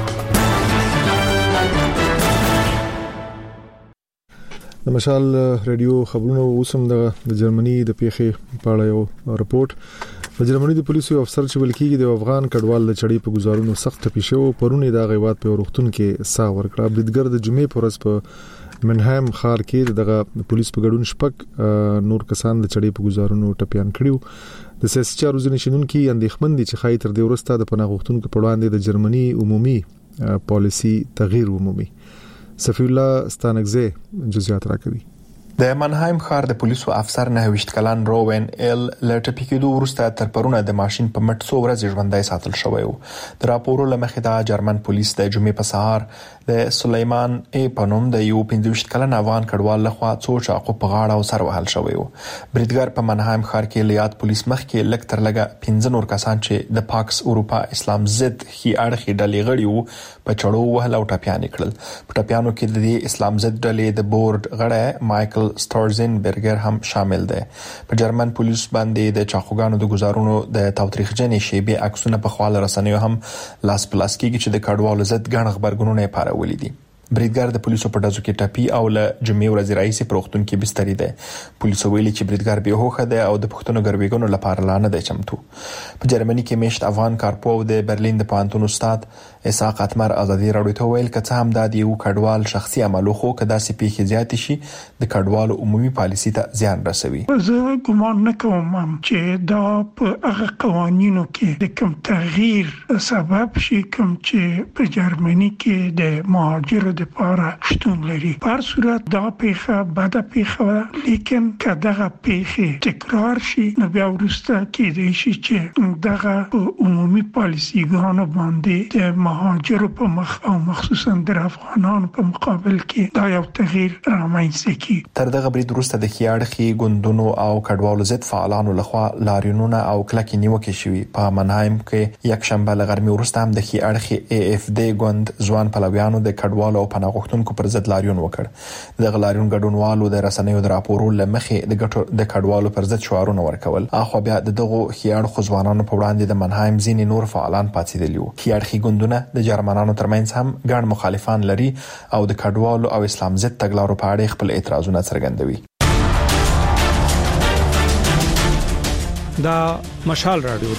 د مشال ریډیو خبرونو اوسم د جرمني د پیښې په اړه یو رپورت. د جرمني د پولیسو افسر چې ولکېږي د افغان کډوال د چړې په گزارونو سخت پیښو پرونی د غیبات په ورختون کې سا ورکړه. بریدګر د جمعې پر ورځ په منهایم ښار کې دغه پولیس په ګډون شپږ نور کسان د چړې په گزارونو ټپيان کړیو. د سیاسي چارو ځنې شنونکو اندېښمن دي چې خای تر دې ورسته د پناه غوښتونکو په وړاندې د جرمني عمومي پالیسي تغییر ومومي. صفی الله ستانکزه جزئیات راکوي. د منهایم ښار د پولیسو افسر نه وشت کلن روون ال لټپی کېدو ورسته تر پرونه د ماشين په مټ څو ورځې ژوندۍ ساتل شوی و. د راپورو لمخې د جرمن پولیس د جمعې په سهار د سلیمان ای پنوم د یو پنځه وشت کلن افغان کډوال لخوا څو چاقو په غاړه او سر وهل شوی و. بریدګر په منهایم ښار کې لیات پولیس مخ کې لک تر لګه پنځه نور کسان چې د پاکس اروپا اسلام ضد خي اړخي ډلې غړي وو په چړو وهل او ټپيان کړل. په ټپيانو کې د اسلام ضد ډلې د بورډ غړی مايكل ستارزن برګر هم شامل دی. په جرمن پولیس باندې د چاخوګانو د گزارونو د تاوتریخجنې شیبه عکسونه په خواله رسنیو هم لاس پلاس کېږي چې د کډوالو ضد ګڼ خبرګونونه پارولې دي. بریدګر د پولیسو په ډزو کې ټپي او له جمعې ورځې راځي پروختون کې بستري دی. پولیسو ویلي چې بریدګر به هوخه دی او د پښتون ګرویګونو لپاره لانه دی چمتو. په جرمني کې میشت افغان کارپو د برلین د پانتون استاد اسحاق اتمر ازادي راډیو ته ویل کته هم د یو کډوال شخصي عملو خو کدا سي پیخي زیات شي د کډوالو عمومي پالیسي ته زیان رسوي. زه ګومان نه کوم چې دا په هغه قوانینو کې د کوم تغییر سبب شي کوم چې په جرمني کې د مهاجرو د لپاره شتون لري. په هر صورت دا پیښه بده پیښه لیکن که دغه پیښه تکرار شي نو بیا وروسته کېدای شي چې دغه عمومي پالیسیګانو باندې د مهاجرو په مخ او مخصوصا د افغانانو په مقابل کې دا یو تغییر رامنځته کړي. تر دغه برید وروسته د خیاړخي ګوندونو او کډوالو ضد فعالانو لخوا لاریونونه او کلکې نیوکې شوي. په منهایم کې یک شنبه لغرمې وروسته هم د خیاړخي ای اف دی ګوند ځوان پلویانو د کډوالو او پناه غوښتونکو پر ضد لاریون وکړ د غلاریون ګډونوالو د رسنیو د راپورولو لمخې د ګټو د کډوالو پر ضد شعارونه ورکول اخو بیا دغه خيار خوځوانانو په وړاندې د منهایم ځینې نور فعالان پاتېدلی وو خيار خګوندونه د جرمنانو ترمنځ هم ګڼ مخالفان لري او د کډوالو او اسلام ضد تګلارو په اړه خپل اعتراضونه څرګندوي دا مشال رادیو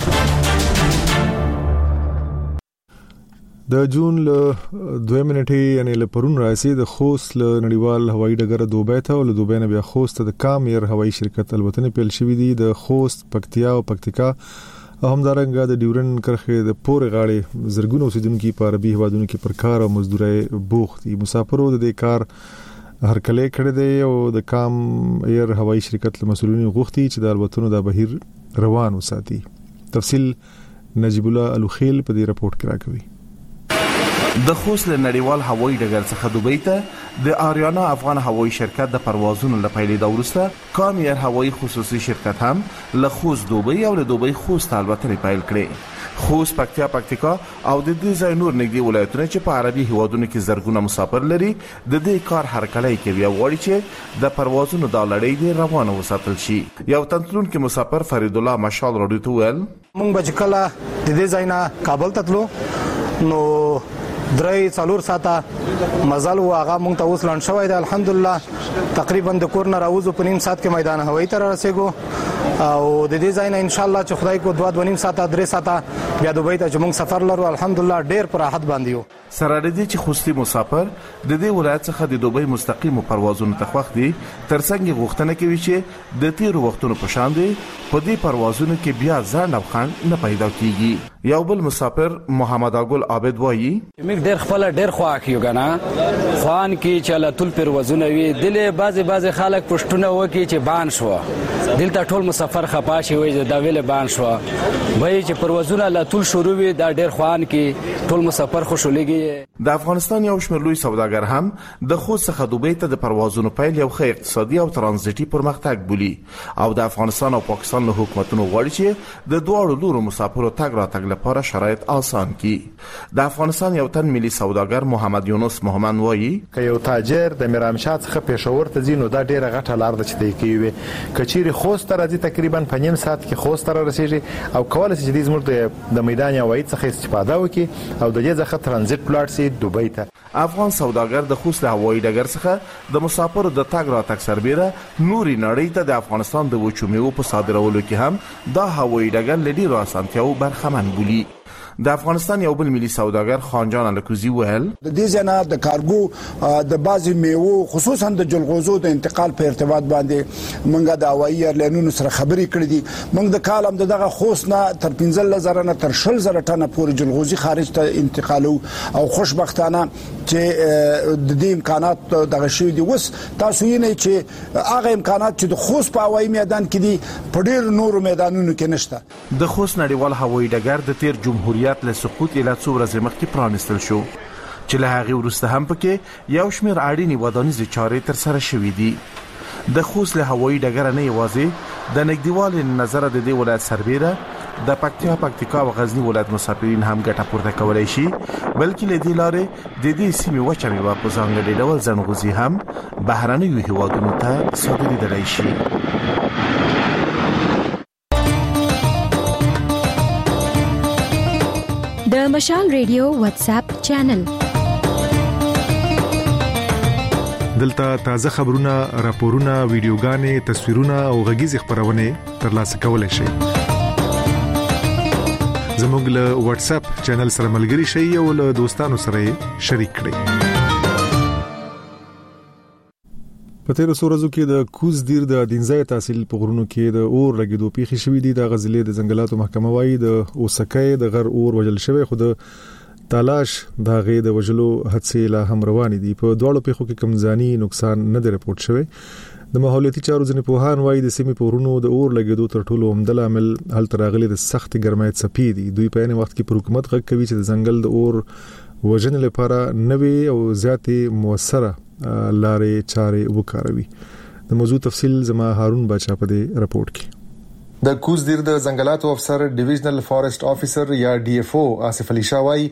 د جون ل دوه منټې یعنی له پرون راځي د خوست ل نړیوال هوایي ډګر دوبۍ ته او له دوبۍ نه بیا خوست د کامیر هوایي شرکت الوتنې پیل شوې دي د خوست پکتیا او پکتیکا همدارنګه د ډیورن کرخه د پورې غاړي زرګونو اوسیدونکو په عربي هوادونو کې پر کار او مزدوري بوخت دي مسافرو د دې کار هرکله کړه دی او د کام ایر هوایي شرکت له مسولینو غوښتي چې د الوتنو د بهیر روان وساتي تفصیل نجیب الله الوخیل په دې رپورت کې راکوي د خوست له نړیوال هوایي ډګر څخه دوبۍ ته د آریانا افغان هوایي شرکت د پروازونو لپاره د ورسته کام ایر هوایي خصوصي شرکت هم له خوست دوبۍ او له دوبۍ خوست الوتنې پیل کړې خوست پکتیا پکتیکا او د دې ځای نور نږدې ولایتونه چې په عربي هوادونو کې زرګونه مسافر لري د دې کار هرکلی کوي او غواړي چې د پروازونو د لړۍ دی روانه وساتل شي یو تنتلون کې مسافر فرید الله مشال رادیو ته ویل مونږ به کله د دې ځای نه کابل ته تلو نو درې څلور ساعته مزل واغه مونږ ته اوس لاند شوی دی الحمدلله تقریبا د کور نه راوځو په نیم ساعت کې میدان هوایي ته رسیدو او د دې ځای نه ان شاء الله چې خدای کو دوه دوه نیم ساعته درې ساعته بیا دوبۍ ته چې مونږ سفر لرو الحمدلله ډیر پر راحت باندې یو سره د دې چې خوستي مسافر د دې ولایت څخه د دوبۍ مستقیم پروازونو ته خوښ دي ترڅنګ غوښتنه کوي چې د تیر وختونو په شان دي په دې پروازونو کې بیا ځان افغان نه پیدا کیږي یو بل مسافر محمد اګل عابد وایي موږ ډیر خپل ډیر خواک یو غنا خوان کې چې لاتل پروازونه وي دله بعضي بعضي خلک پښتونه وکي چې بان شو دلته ټول مسافر خپاشي وي دا ویل بان شو وای چې پروازونه لاتل شروع وي دا ډیر خوان کې ټول مسافر خوشحاليږي د افغانستان یو شمېر لوی سوداګر هم د خوست څخه دوبۍ ته د پروازونو پیل یو ښه اقتصادي او ترانزیټي پرمختګ بولي او د افغانستان او پاکستان له حکومتونو غواړي چې د دوه لورو مسافرو تګ راتګ لپاره شرایط آسان کړي د افغانستان یو تن ملي سوداګر محمد یونس محمد وایي که یو تاجر د میرامشاه څخه پېښور ته ځي نو دا ډیره غټه لار ده چې دی کوي کچيري خوست ته راځي تقریبا په نیم ساعت کې خوست ته رسیږي او کولای شي چې زموږ د میدان هوایي څخه استفاده وکړي او د دې ځخه ترانزیت پلاټ سي دوبۍ ته افغان سوداګر د خوست هوایي ډګر څخه د مسافرو د تګ راتګ سربېره نوري نړۍ ته د افغانستان د وچو میوو په صادرولو کې هم دا هوایي ډګر لري راسانتیاو برخمن بولی د افغانستان یو بل ملي سوداګر خانجان الکوزي ویل د دې ځنه د کارګو د بازي میوو خصوصا د جلغوزو د انتقال په ارتباط باندې منګه د هوایي ایرلاینونو سره خبرې کړې دي موږ د کالم دغه خوست نه تر پنځه زره نه تر شل زره ټنه پورې جلغوزي خارج ته انتقالو او خوشبختانه چې د دې امکانات دغه شوی دي وس تاسو یې نه چې هغه امکانات چې د خوست په هوایي میدان کې دي په ډېر نورو میدانونو کې نشته د خوست نړیوال هوایي ډګر د تیر جمهوریت له سقوط اله څو ورځې مخکې پرانستل شو چې له هغه وروسته هم پکې یو شمېر اړینې ودانیزې چارې تر سره شوې دي د خوست له هوایي ډګر نه یوازې د نږدېوالي نظر د دې ولایت سربېره د پکتیا پکتیکا او غزنی ولایت مسافرین هم ګټه پورته کولای شي بلکې له دې لارې د دې سیمې وچه میوه په ځانګړي ډول ځنغوزي هم بهرنیو هیوادونو ته صادرېدلی شي د مشال ریډیو واتس اپ چینل دلته تازه خبرونه راپورونه ویډیوګانې تصویرونه او غږیز خبرونه ترلاسه کولای شئ زموږ له واتس اپ چینل سره ملګري شئ او له دوستانو سره شریک کړئ په تیر ورځو کې د کوز دیر د دینځای تحصیل په غرونو کې د اور لګیدو پیښې شوې دي د غزلې د ځنګلاتو محکمه وايي د اوسکې د غر اور وجل شوی خو د تلاش د غې د وجلو هڅې لا هم روان دي په دواړو پیښو کې کمزاني نقصان نه دی رپورت شوی د ماحولیاتي چارو ځنې پوهان وايي د سیمې په غرونو د اور لګیدو تر ټولو عمده عامل هل تراغلي د سخت ګرمۍ څپې دي دوی په یوه وخت کې پر حکومت غږ کوي چې د ځنګل د اور وژنې لپاره نوې او زیاتې موثره لارې چارې وکاروي د موضوع تفصیل زما هارون بچا په دې رپورت کې د کوز دیر د ځنګلاتو افسر ډیویژنل فارست افیسر یا ډي اف او آصف علي شاه وايي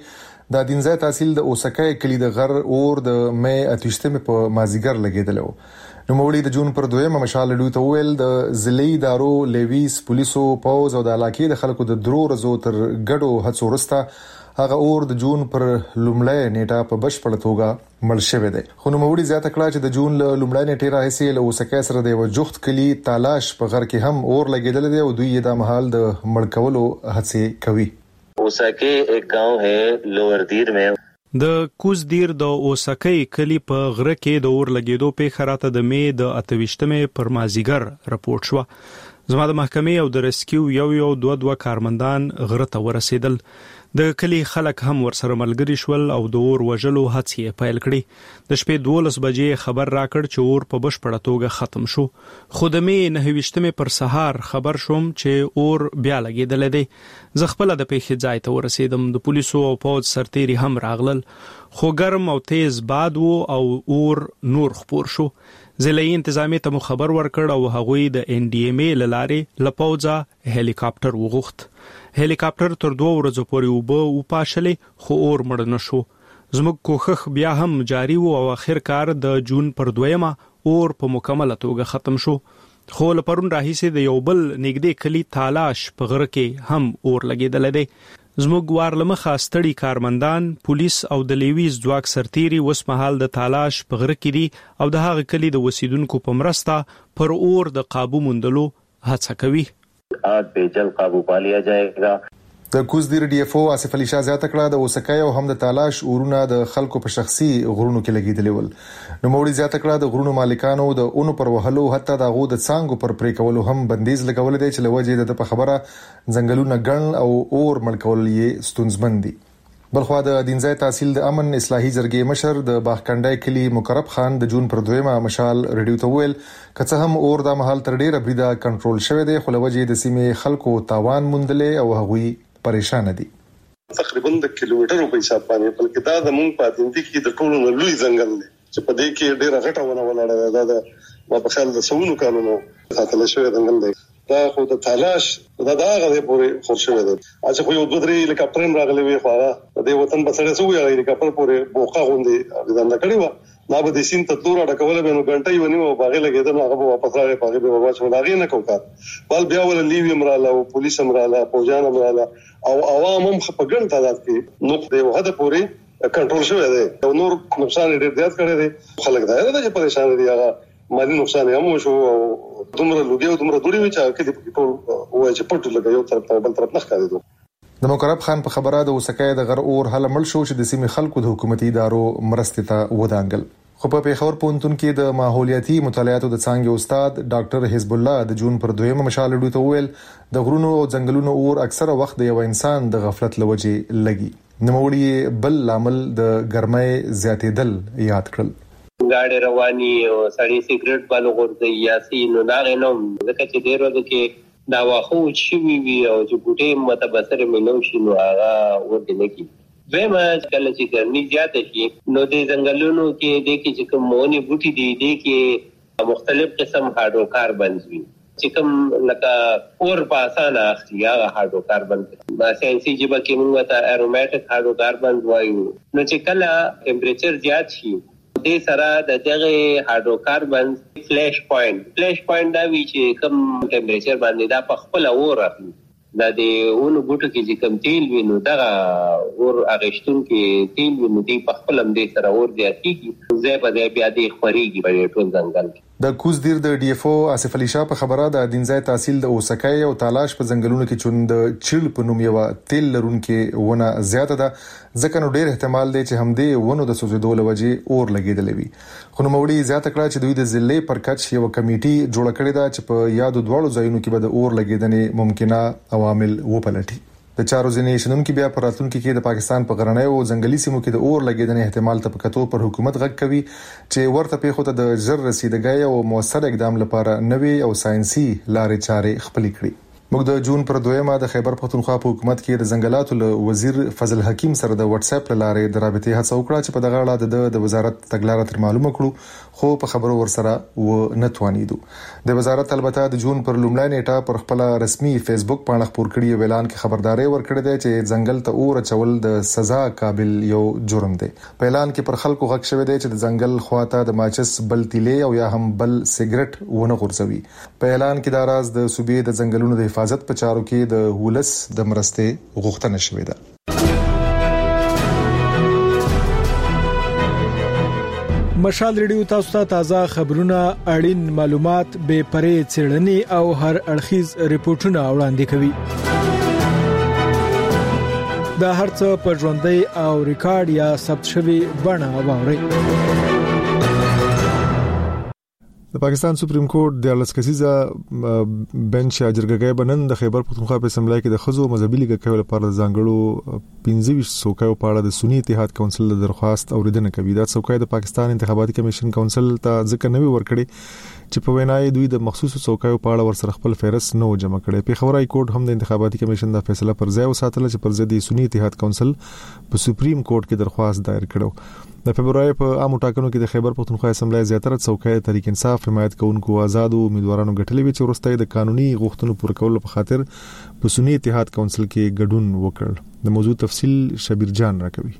د دینځای تحصیل د اوسکای کلی د غر اور د مې اتوشتمه په مازیګر لګیدلو. نو مولي د جون پر دویمه مشال لوي ته ویل د ضلعي ادارو لیویس پولیسو پوز او د علاقې د خلکو د درو ورځو تر ګډو هڅو وروسته هغه اور د جون پر لومړی نیټه په بشپړ توګه مړ شوی دی. خو نو مولي زیاته کړه چې د جون له لومړی نیټه راهیسې له اوسکای سره د وجوخت کلی تلاش په غر کې هم اور لګیدل دی او دوی د محل د مړ کولو هڅې کوي. اوسکای ایک گاؤں ہے لوور دیر میں. د کوز دیر د اوسکای کلی په غره کې د اور لګیدو په خراته د می د اتويشتمه پر مازیګر راپورټ شو. زما د محکمې او د ریسکیو یو یو دوه دوه کارمندان غره ته ورسېدل. د کلی خلک هم ورسره ملګری شول او د اور وژلو هڅې پیل کړې. د شپې دولس بجې خبر راکړ چې اور په بشپړه توګه ختم شو. خو د می نهويشتمه پر سهار خبر شوم چې اور بیا لګیدل دی. زه خپل د پیښې ځای ته ورسېدم. د پولیسو او پوز سرتيري هم راغلل. خو ګرم او تیز باد وو او اور نور خپور شو. ضلعي انتظامیه ته خبر ورکړ او هغوی د ان ډي ام ای لارې لپوزا هلیکاپټر وغوښت. هلیکاپټر تر دوه ورځې پورې وبو او پاشلې خو اور مړ نشو. زموږ کوښښ بیا هم جاری وو او اخر کار د جون پر دویمه اور په مکمله توګه ختم شو. خو لپرون راهیسې د یو بل نګدې کلی تلاش په غره کې هم اور لګیدل دی. زموږ وارلمخه ستړي کارمندان پولیس او د لیویز ځواک سرتيري وس مهال د تلاش په غره کې دي او د هغه کلی د وسیدونکو په مرسته پر اور د قابو موندلو هڅه کوي. آگ په جلد قابو پا لیا جائے گا. د کوز دیر ډي اف او آصف علي شاه زیاته کړه د اوسکای او هم د تلاش اورونه د خلکو په شخصي غرونو کې لګیدلې ول. نو موري زیاته کړه د غرونو مالکانو د اونو پر وهلو حتی د غو د څنګه پر پرې کولو هم بندیز لګول دي چې لوجه د په خبره ځنګلونه ګڼ او اور مړ کول یې ستونزمن دي. بلخو د دینځای تحصیل د امن اصلاحي جرګې مشر د باغکنډای کلی مقرب خان د جون پر دویمه مشال ریډیو ته ویل کڅه هم اور د محل تر ډیره بریده کنټرول شوه دی خو لوجه د سیمې خلکو تاوان موندلې او هغوی پریشان دي. تقریبا د کیلومترو په حساب باندې بلکې دا د مونږ په دې کې د ټولو لوی ځنګل دی چې په دې کې ډیره غټه ونه ولاړه ده. دا ما په خیال د سونو کانونو ساتل شوی ځنګل دی. دا خو د تلاش دا دغه د پورې خورشوي ده. اځه خو یو دوه درې هلیکاپټر راغلي وي خو هغه د وطن په سره سوې هلیکاپټر پورې بوخه غوندي ځان کړی و. ما به د سین ته تور اډکول به نو غنټي ونی او باغې لګیدل هغه واپس راغی باغې به واپس ولاغې نه کوکا بل بیا ول لیوی امراله او پولیس امراله فوجان امراله او عوام هم په ګڼ تعداد کې نو د وحده پورې کنټرول شوی دی. نور نقصان ډېر زیات کړی دی. خلک دا چې پریشان دي هغه مالي نقصان هم شو او دومره لوګي او دومره دوړي وي چې کله په ټول وای چې پټ لګي یو طرف ته بل طرف نه ښکاري دي. د مقرب خان په خبره د اوسکای د غر اور حل مل شو چې د سیمې خلکو د حکومتي ادارو مرستې ته ودانګل. خو په پیښور پونتون کې د ماحولیاتي مطالعاتو د څنګه استاد ډاکټر حزب الله د جون پر دویمه مشال ډو ته ویل د غرونو او ځنګلونو اور اکثره وخت د یو انسان د غفلت لوجه لګي. نوموړي بل لامل د ګرمۍ زیاتېدل یاد کړل. ګاډي رواني او سړی سیګریټ بالو ورته یاسي نو دا غنوم ځکه چې ډیر وخت کې دا واخو چې وی وی او چې ګوټه متبصره ملو شي نو هغه ورته لګي. زما کله چې ګرمي زیاته شي نو د ځنګلونو کې د کې چې کوم مونږ بوټي دي د کې مختلف قسم هایدروکاربنز وي چې کوم لکه اور په اسانه اخلي هغه هایدروکاربن ما ساينسي جبه کې موږ ته اروماتیک هایدروکاربن وایو. نو چې کله ټمپریچر زیات شي د سره د دغه هایدروکاربن فلیش پوینټ فلیش پوینټ دا وی چې کوم ټمپریچر باندې دا په خپل اور اخلي. دا د اونو بوټو کې چې کوم تیل وینو دا اور اغشتون کې تیل وینو دی په خپل هم د سره اور زیاتېږي زه په دې بیا د خوريږي په ټول ځنګل. د کوز دیر د ډي اف او آصف علي شاه په خبره د دینځای تحصیل د اوسکای او تلاش په ځنګلونو کې چوند چیل په نوم یو تیل لرونکي ونه زیاته ده ځکه نو ډیر احتمال دی چې هم دې ونه د سوزیدو لوجه اور لګیدلې وي. خو نو موري زیاته کړه چې دوی د ضلع پر کچ یو کمیټي جوړ کړی دا چې په یادو دواړو ځایونو کې به د اور لګیدنې ممکنه عوامل وپلټي. د چارو ځینې شنونکو بیا پر راتلونکو کې د پاکستان په غرنۍ او ځنګلي سیمو کې د اور لګیدنې احتمال ته پکتو پر حکومت غږ کوي چې ورته پیښو ته د زر رسیدګۍ او موثر اقدام لپاره نوي او ساينسي لارې چارې خپل کړي. موږ د جون پر دویمه د خیبر پختونخوا په حکومت کې د ځنګلاتو له وزیر فضل حکیم سره د واتس اپ لارې د رابطې هڅه وکړه چې په دغه اړه د وزارت تګلارې تر معلومه کړو خو په خبرو ورسره و نه توانیدو. د وزارت البته د جون پر لومړی نیټه پر خپل رسمي فیسبوک باندې خبر کړی اعلان کې خبرداري ورکړه ده چې ځنګل ته اور چول د سزا قابل یو جرم دی. په اعلان کې پر خلکو غږ شوی دی چې د ځنګل خواته د ماچس بل تیلې او یا هم بل سیګریټ ونه غورځوي. په اعلان کې دا راز د صوبې د ځنګلونو د حفاظت په چارو کې د ولس د مرستې غوښتنه شوې ده. مشال ریډیو تاسو ته تازه خبرونه، اړین معلومات، بې پرې څېړنې او هر اړخیز ریپورتونه وړاندې کوي. دا هرڅه په ژوندۍ او ریکارډ یا ثبت شوی بڼه واورئ. د پاکستان سپریم کورټ د الیس کسیزه بنچ اجرګګای بنن د خیبر پختونخوا په اسمبلی کې د خزو مذهبي لیګ کول لپاره ځانګړو پنځه ویشت څوکیو په اړه د سنی اتحاد کونسل د درخواست اوریدنه کوي. دا څوکۍ د پاکستان انتخاباتي کمیشن کونسل ته ځکه نوي ورکړي چې په وینای دوی د مخصوصو څوکیو په اړه ورسره خپل فهرست نو جمع کړي. په خبرای کوټ هم د انتخاباتي کمیشن د فیصله پر ځای وساتله چې پر ضد سنی اتحاد کونسل په سپریم کورټ کې درخواست دایر کړو. د فبراير په عامو ټاکنو کې د خیبر پختونخوا اسمبلی زیاتره څوکۍ تحریک انصاف حمایت کوونکو آزادو امیدوارانو ګټلې وی چې ورسته د قانوني غوښتنو پوره کولو په خاطر په سنی اتحاد کونسل کې ګډون وکړ. د موضوع تفصیل شبیر جان راکوي.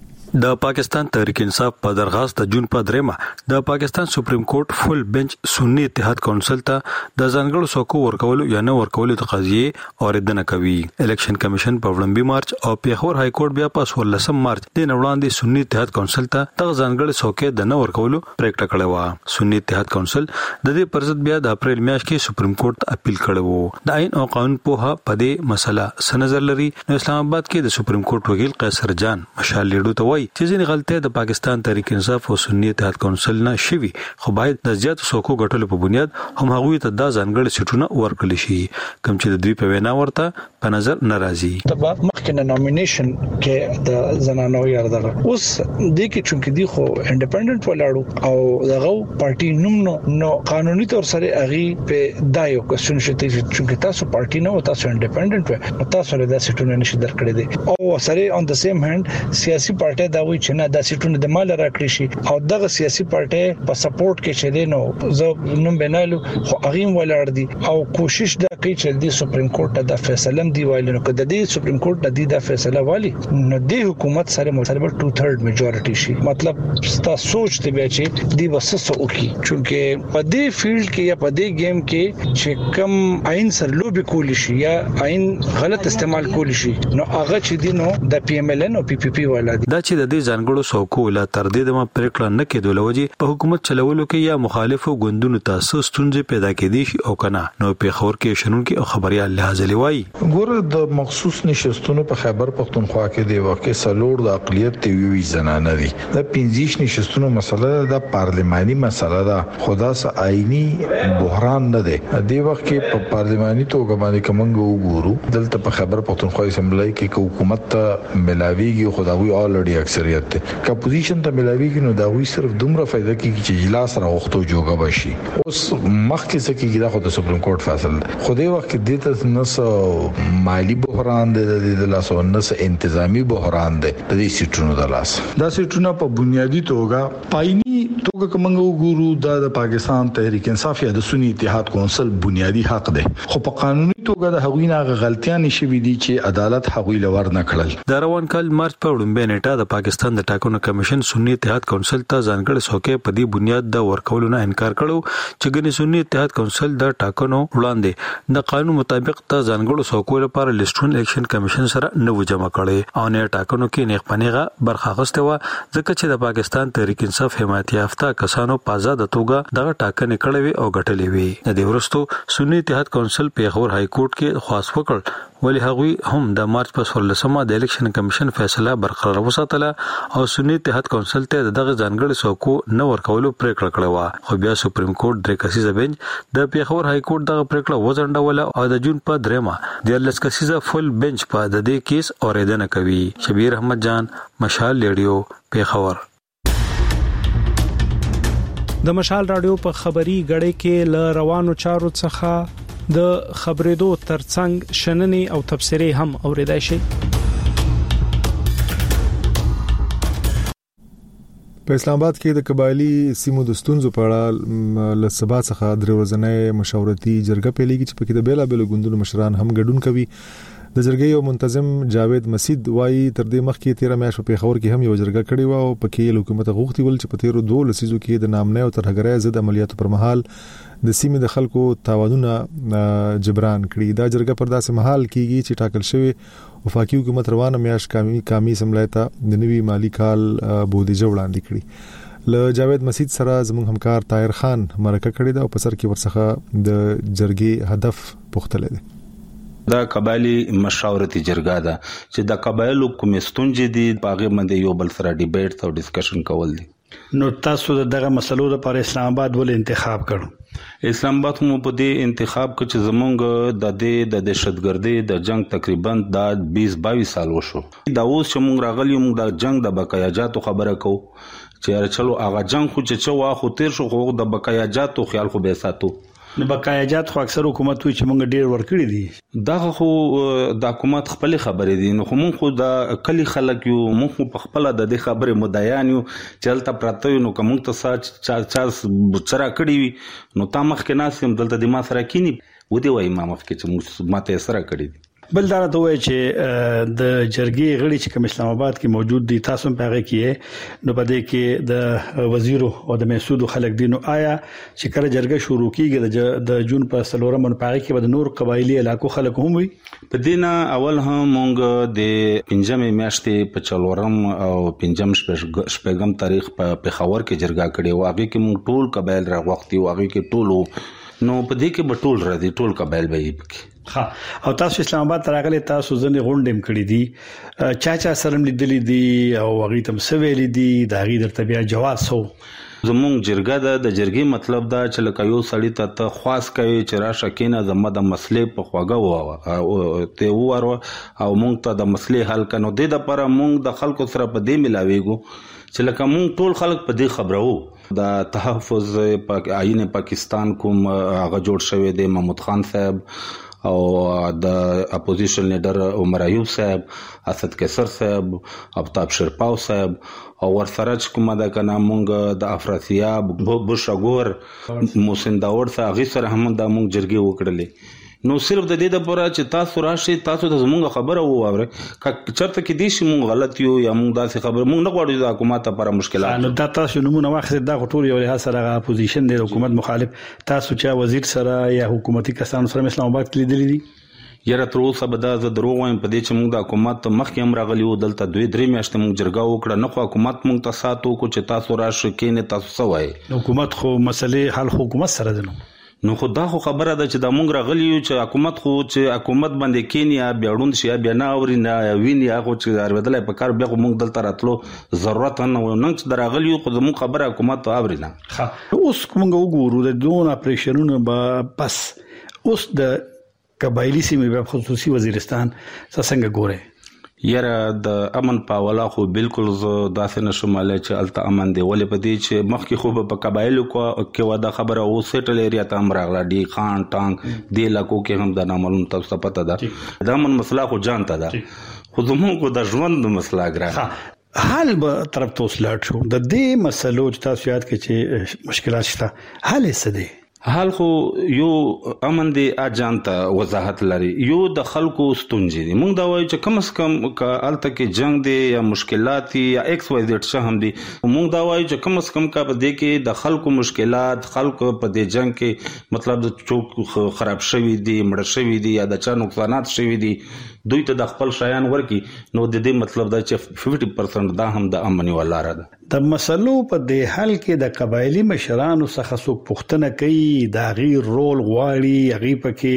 د پاکستان تحریک انصاف په درخواست د جون په دریمه د پاکستان سپریم کورټ فل بنچ سنی اتحاد کونسل ته د ځانګړو څوکو ورکولو یا نه ورکولو د قضیې اوریدنه کوي. الیکشن کمیشن په وړاندې مارچ او پیښور های کورټ بیا په څوارلسم مارچ د نوړاندې سنی اتحاد کونسل ته د ځانګړو څوکې د نه ورکولو پریکړه کړې و. سنی اتحاد کونسل د دې پرځد بیا د اپریل میاشت کې سپریم کورټ ته اپیل کړی و. د عین او قانون په پدې مسله سنظر لري. نو اسلام آباد کې د سپریم کورټ وکیل قیصر جان مشال لیډو ته وایي چې ځینې غلطۍ د پاکستان تحریک انصاف او سنی اتحاد کونسل نه شوي خو باید د زیاتو څوکو ګټلو په بنیاد هم هغوی ته د ځانګړي سیټونه ورکړل شي کوم چې د دوی په وینا ورته په نظر ناراضي. تبع مخکنه نومینیشن کې د زنانو یاردل اوس د کې چونکې دی خو انډیپندنت ولاړو او دغه پارټي نوم نو نو قانوني تور سره اغي په دایو کوشن شته چې تاسو پارټي نه او تاسو انډیپندنت و تاسو له داسې ټونه نشي درکړی دي او سره اون د سیم هاند سیاسي پارټي دا وی چې نه د سیټونو د مال راکړي شي او دغه سیاسي پارټي په سپورټ کې چې دي نو زه نوم بنالو خو اغیم ولاړ دي او کوشش دا کوي چې د سپریم کورټ د فیصله دی وایي نو کله د سپریم کورټ د دې د فیصله والی نو د حکومت سره مطالبه ټو تھرد میجورټي شي مطلب ستا سوچ ته بیا چې دی وسسو وکي چونکه په دې فیلډ کې یا په دې گیم کې چې کم عین سره لوبي کول شي یا عین غلط استعمال کول شي نو هغه چې دی نو د پی ایم ال ان او پی پی پی والا دي. دا چې د دې ځانګړو څوکو لا تر دې د ما پریکړه نه کېدل لوجي په حکومت چلولو کې یا مخالفو ګوندونو تاسو ستونزې پیدا کېدي شي او کنه نو په خبر کې شنن کې او خبريال لحاظ لوي. ګوره د مخصوص نشستونو په خیبر پختونخوا کې دی واقع سلوړ د اقلیت تی وی زنانه دي د پنځیش نشستونو مسله د پارلماني مسله ده خدا سه آئینی بحران نه دی. د وخت کې په پارلماني توګه باندې کومنګ وګورو دلته په خیبر پختونخوا اسمبلی کې حکومت ته ملاویږي خداوی الریډي اکثریت ته کا پوزیشن ته ملاویږي نو دا وی صرف دومره فائدہ کوي چې اجلاس راوختو جوګه بشي. اوس مخکې څه کېږي دا خو د سپریم کورټ فیصله خو دې وخت کې د ته نس مالی بحران دی د لاس او نس انتظامی بحران دی د دې سیټونو د لاس دا سیټونه په بنیادی توګه پایني توګه کومنګ وګورو د پاکستان تحریک انصاف یا د سنی اتحاد کونسل بنیادی حق دی خو په قانوني توګه د هغوی نه غلطیاں نشوي دي چې عدالت هغوی لور نه کړل. د روان کال مارچ په وړاندې نیټه د پاکستان د ټاکنو کمیشن سنی اتحاد کونسل ته ځانګړي څوکۍ په دې بنیاد د ورکولو نه انکار کړو چې ګنې سنی اتحاد کونسل د ټاکنو وړاندې د قانون مطابق ته ځانګړو څوکۍ لپاره لیسټون الیکشن کمیشن سره نو جمع کړي او نه ټاکنو کې نه خپنیغه برخه غسته و ځکه چې د پاکستان تحریک انصاف حمایت یافته کسانو په آزاد توګه دغه ټاکنې کړې وي او ګټلې وي. د دې ورستو سنی اتحاد کونسل پیښور های کورټ کې خاص وکړ ولی هغوی هم د مارچ په څوارلسمه د الیکشن کمیشن فیصله برقرار وساتله او سنی اتحاد کونسل ته دغه ځانګړي څوکو نه ورکولو پریکړه کړې و خو بیا سپریم کورټ درې کسیزه بنچ د پیښور های کورټ دغه پریکړه وځنډوله او د جون په دریمه د لس کسیزه فل بنچ په د دې کیس اوریدنه کوي. شبیر احمد جان مشال ریډیو پیښور. د مشال رادیو په خبري غړې کې ل روانو چارو څخه د خبرېدو ترڅنګ شننې او تبصرې هم اوریدای شي. په اسلام آباد کې د قبایلی سیمو د ستونزو په اړه له سبا څخه درې ورځې مشاورتي جرګه پیلېږي چې پکې د بیلا بیل ګوندونو مشران هم ګډون کوي. د جرګې یو منتظم جاوید مسید وایي تر دې مخکې تیر میاشت په پیښور کې هم یو جرګه کړې و او پکې حکومت غوښتي ول چې په تیرو دوه لسیزو کې د نامنه او ترهګرۍ ضد عملیاتو پر مهال د سیمې د خلکو تاوانونه جبران کړي. دا جرګه پر داسې مهال کېږي چې ټاکل شوی وفاقي حکومت روانه میاشت کامی کامی سملایته د نوي مالی کال بودیجه وړاندې کړي. له جاوید مسید سره زموږ همکار طاهر خان مرکه کړې ده او په سر کې ورڅخه د جرګې هدف پوښتل دي. دا قبایلی مشاورتي جرګه ده چې د قبایلو کومې ستونزې دي په هغه باندې یو بل سره ډیبیټ او ډسکشن کول دي. نو تاسو دغه مسلو لپاره اسلام آباد ول انتخاب کړو؟ اسلام آباد مو په دې انتخاب کې چې زمونږ د دې د دهشتګردۍ د جنگ تقریبا د بیس بایس سال وشو. دا اوس چې مونږ راغلی مونږ د جنگ د بقایاجاتو خبره کوو چې چلو هغه جنگ خو چې چوا خو تیر شو خو د بقایاجاتو خیال خو به ساتو. نو بقایاجات خو اکثر حکومت وی چې مونږ ډیر ورکړي دي. دا خو د حکومت خپل خبرې دي نو خو مونږ خو د کلی خلک یو مونږ په خپل د دې خبرې مدعیان یو چلته پراته نو کوم ته سات چا چا چرا کړی نو تا مخ کې ناسم دلته د ما سره کینی و دی وای ما مخ کې چې مونږ ماته سره کړی دي. بل دا ته وای چې د جرګې غړي چې کوم اسلام آباد کې موجود دي تاسو په هغه کې نو بده کې د وزیرو او د محسود خلک دي. نو آیا چې کله جرګه شروع کیږي د جون په سلورم په هغه کې به نور قبایلی علاقو خلک هم وي؟ په دینه اول هم مونږ د پنځمې میاشتې په چلورم او پنځم شپږم تاریخ په پیښور کې جرګه کړې و. هغه کې مونږ ټول قبایل راغوښتي و. هغه کې ټول نو په دې کې به ټول را دي ټول قبایل به یې. ها او تاسو اسلام آباد تراغله تاسو ځنې غونډم کړی دي چا چا سره لیدلې دي او هغه تم سویلې دي دا غي درته بیا جواز سو. زمونږ جرګه ده د جرګې مطلب دا چې لکه یو سړی ته ته خاص کوي چې راشه کینه زموږ د مسلې په خواګه و ته وره او مونږ ته د مسلې حل کنو د لپاره مونږ د خلکو سره په دې ملاويګو چې لکه مونږ ټول خلک په دې خبرو. د تحفظ په آئین پاکستان کوم هغه جوړ شوی دی محمود خان صاحب او د اپوزیشن لیډر عمر ایوب صاحب اسد کیسر صاحب ابتاب شرپاو صاحب او ورسره کومه د کنه مونږ د افراطیاب بوشګور محسن داور صاحب غي سره هم د مونږ جرګي وکړلې. نو صرف د دې لپاره چې تاسو راشي تاسو د زمونږ خبره ووره چرته کې دي چې مونږ غلط یو یا مونږ داسې خبره مونږ نه غواړو د حکومت لپاره مشکلات. نو دا تاسو نمونه واخلئ دا ټول یو له سره اپوزیشن د حکومت مخالف تاسو چې وزیر سره یا حکومتي کسانو سره اسلام آباد کې لیدلې دي؟ یاره تر اوسه به دا زه دروغ وایم په دې چې مونږ د حکومت مخکې هم راغلی وو دلته دوی درې میاشتې مونږ جرګه وکړه نه خو حکومت مونږ ته ساتو کو چې تاسو راشئ کینې تاسو سوای. حکومت خو مسلې حل حکومت سره دي. نو خو دا خو خبره ده چې د مونږ راغلی یو چې حکومت خو چې حکومت باندې کینیا بیا وړوند شي بیا نه اوري نه ویني هغه چې اړودلای په کار بیا مونږ دلته راتلو ضرورت نه و نن چې دراغلی یو خو مونږ خبره حکومت ته اوري نه. اوس کومه وګورو د دوه اپریشنونو به بس اوس د قبایلی سیمې په خصوصي وزیرستان څنګه ګوره؟ یاره د امن پاولا خو بالکل زه داسې نشم مالای چې الته امن دی ولې په دې چې مخکې خو په قبایلو کې ودا خبره او سیټل ایریا ته هم راغله ډي خان ټانګ دی لکو کې هم د نامعلوم تاسو ته پته ده د امن مسله خو جانته ده خو زموږ د ژوند مسله ګرانه حال به طرف ته وسلاټ شو د دې مسلو چې تاسو یاد کړئ چې مشکلات شته حال یې څه دی؟ حال خو یو امن دی اجانته وضاحت لري یو د خلکو ستونزې دي مونږ دا وایو چې کم از کم ک الته کې جنگ دی یا مشکلات یا ایکس وای زیډ څه هم دي مونږ دا وایو چې کم از کم کا په دې کې د خلکو مشکلات خلکو په دې جنگ کې مطلب د چوک خراب شوی دي مړ شوی دي یا د چا نقصانات شوی دي دوی ته د خپل شایان ورکی نو د دې مطلب دا چې پنځه پرسنټ دا هم د امن ولاره ده. د مسلو په دې حل کې د قبایلی مشرانو څخه څوک پوښتنه کوي دا غیر رول غواړي هغه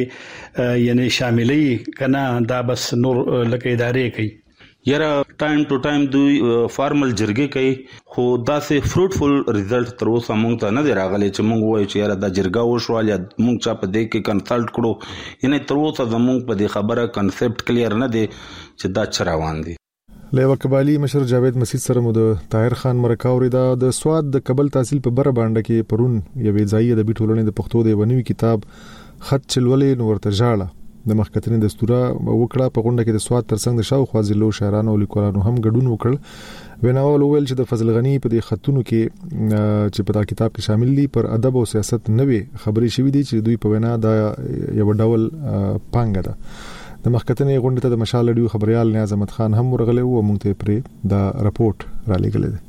پکې یعنی شاملې کنه دا بس نور لکه ادارې کوي؟ یاره ټایم ټو ټایم دوی فارمل جرګې کوي خو داسې فروټفل ریزلټ تر اوسه مونږ ته نه دی راغلی چې مونږ وایو چې یاره دا جرګه وشول یا مونږ چا په دې کې کنسلټ کړو یعنی تر اوسه زمونږ په دې خبره کنسپټ کلیر نه دی چې دا څه روان دي. له قبایلی مشر جاوید مسید سره مو د طاهر خان مرکه اوریدا د سواد د قبل تحصیل په بره باندې کې پرون یوې ځای د بیټولنې د پښتو د ونوي کتاب خط چلولې نو ورته ژاړه. د مخکتنې دستوره وکړه. په غونډه کې د سواد ترڅنګ د شاوخوا ضلعو شاعرانو او لیکوالانو هم ګډون وکړ. ویناول ویل چې د فضل غنی په دې خطونو کې چې په دا کتاب کې شامل دي پر ادب او سیاست نوې خبرې شوې دي چې دوی په وینا دا یو ډول پانګه ده. د مخکتنې غونډه ته د مشال رادیو خبريال نیاز احمد خان هم ورغلی او موږ ته پرې دا رپورت را لېږلی دی.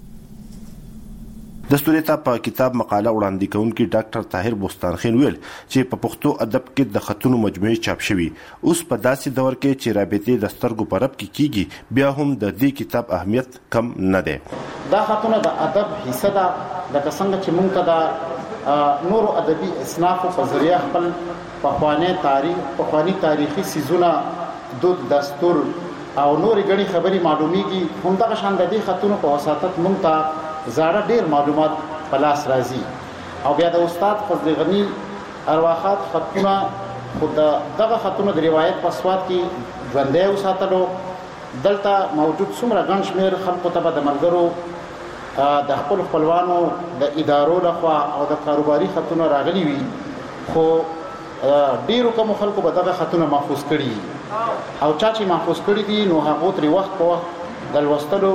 دستوري ته په کتاب مقاله وړاندې کوونکی ډاکټر طاهر بوستانخیل ویل چې په پښتو ادب کې د خطونو مجموعه چاپ شوی. اوس په داسې دور کې چې رابطې د سترګو په رپ کې کیږي بیا هم د دې کتاب اهمیت کم نه دی. دا خطونه د ادب حصہ ده، د څنګه چې موږ ته د نورو ادبي اصنافو په ذریعہ خپل پخوانی تاریخ پخوانی تاریخي سيزونه دود دستور او نورې غړي خبري معلومیږي. هم دا شان د دې خطونو په وساتت موږ ته زړه ډیر معلومات په لاس راځي. او بیا د استاد فضل غنی ارواحات خطونه خود دغه خطونه د روایت په سواد کې ژوندۍ وساتلو. دلته موجود څومره ګڼ شمېر خلکو ته د ملګرو د خپل خپلوانو د ادارو لخوا او د کاروباري خطونه راغلي وي، خو ډیرو کوم خلکو به دغه خطونه محفوظ کړي او چا چې محفوظ کړي دي نو هغه تر وخت په وخت د لوستلو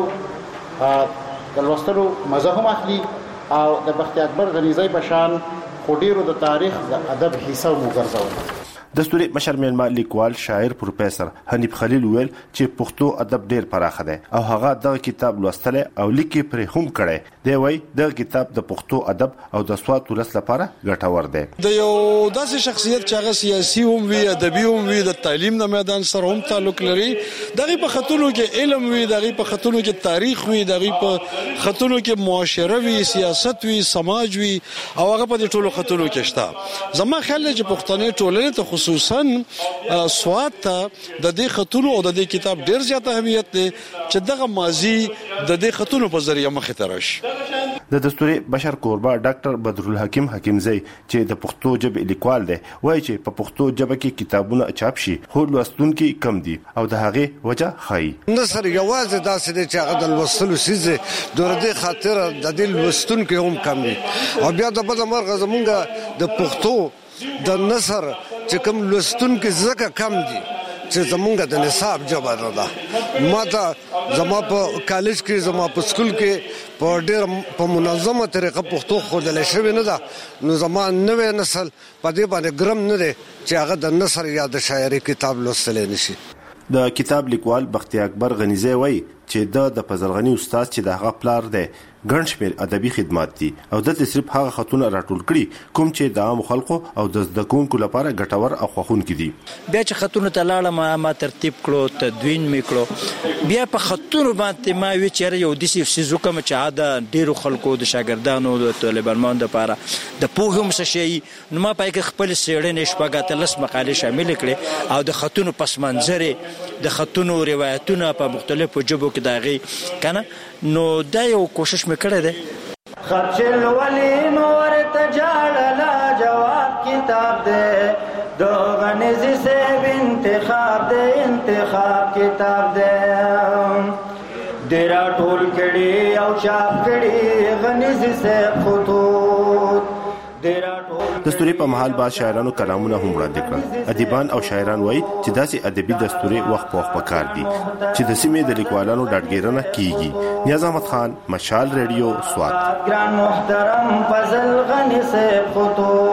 د لوستلو مزه هم اخلي او د بخت اکبر غنیزی بشان خډیرو د تاریخ د ادب حصہ وګرځول. دستوري مشر میلمه لیکوال شاعر پروفیسور حنیف خلیل ویل چې پښتو ادب ډیر پراخ دی او هغه د کتاب لوستل او لیکي پر هم کړي دی. وای د کتاب د پښتو ادب او د سواد ولس لپاره ګټور دی. د یو داسې شخصیت چې هغه سیاسي هم وي، ادبي هم وي، د تعلیم د میدان سره هم تعلق لري، دغه په خطونو کې علم وي، دغه په خطونو کې تاریخ وي، دغه په خطونو کې معاشره وي، سیاست وي، سماج وي او هغه په دې ټولو خطونو کې شته. زما خیال دی چې پښتني ټولنه ته خصوصا سواد ته د دې خطونو او د دې کتاب ډیر زیات اهمیت دی چې دغه ماضي د دې خطونو په ذریعہ مخې ته راشي. د دستوري بشر کوربه ډاکټر بدرالحکیم حکیمزی چې د پښتو ژبې لیکوال دی وایي چې په پښتو ژبه کې کتابونه چاپ شي خو لوستونکي کم دي او د هغه وجه ښایي. نصر یوازې داسې دی چې هغه د لوستلو سیزه د دې خاطر د دې لوستونکو هم کم دي او بیا د بل مرغه زمونږ د پښتو د نصر چې کوم لوستونکو زکه کم دي چې زمونږ د نصاب جبر ده. ما ته زما په کالج کې زما په سکول کې په ډېر په منظمه طریقه پښتو خوندل شوی نه ده، نو زما نوې نسل په دې باندې ګرم نه دی چې هغه د نثر یا د شاعري کتاب لوستل نشي. د کتاب لیکوال بختي اکبر غنیزی وایي چې د د فضل غنی استاد چې د هغه پلار دی ګڼ شمېر ادبي خدمات دي او دلته صرف هغه خطونه راټول کړي کوم چې د عام خلکو او د زده کوونکو لپاره ګټور او خوښونکي دي. بیا چې خطونه ته لاړم ما ترتیب کړو، تدوین مې کړو، بیا په خطونو باندې ما وی چې یو داسې سیزو کوم چې عاده ډیرو خلکو د شاګردانو د طالبانو لپاره د پوهه هم څه شي نو ما پای کې خپل سیړنې شپږه تلس مقالې شامل کړې او د خطونو پس منظر د خطونو روایتونه په مختلفو ژبو کې داغي کنه نو دا یو کوشش مې کړی دی. خرچل ولی نور تجال لا جواب کتاب دے دو غنیزی سے انتخاب دے انتخاب کتاب دے دیرا ټول کړي او چاپ کړي غنیزی سے خطوط دیرا دستوري په محل بعض شاعرانو کلامونه هم وړاندې کړل. ادیبان او شاعران وایي چې داسې ادبي دستوري وخت په وخت پکار دي چې د سیمې د لیکوالانو ډاډګیرنه کیږي. نیاز احمد خان، مشال ریډیو، سوات. ګران محترم فضل غنی سے خطوط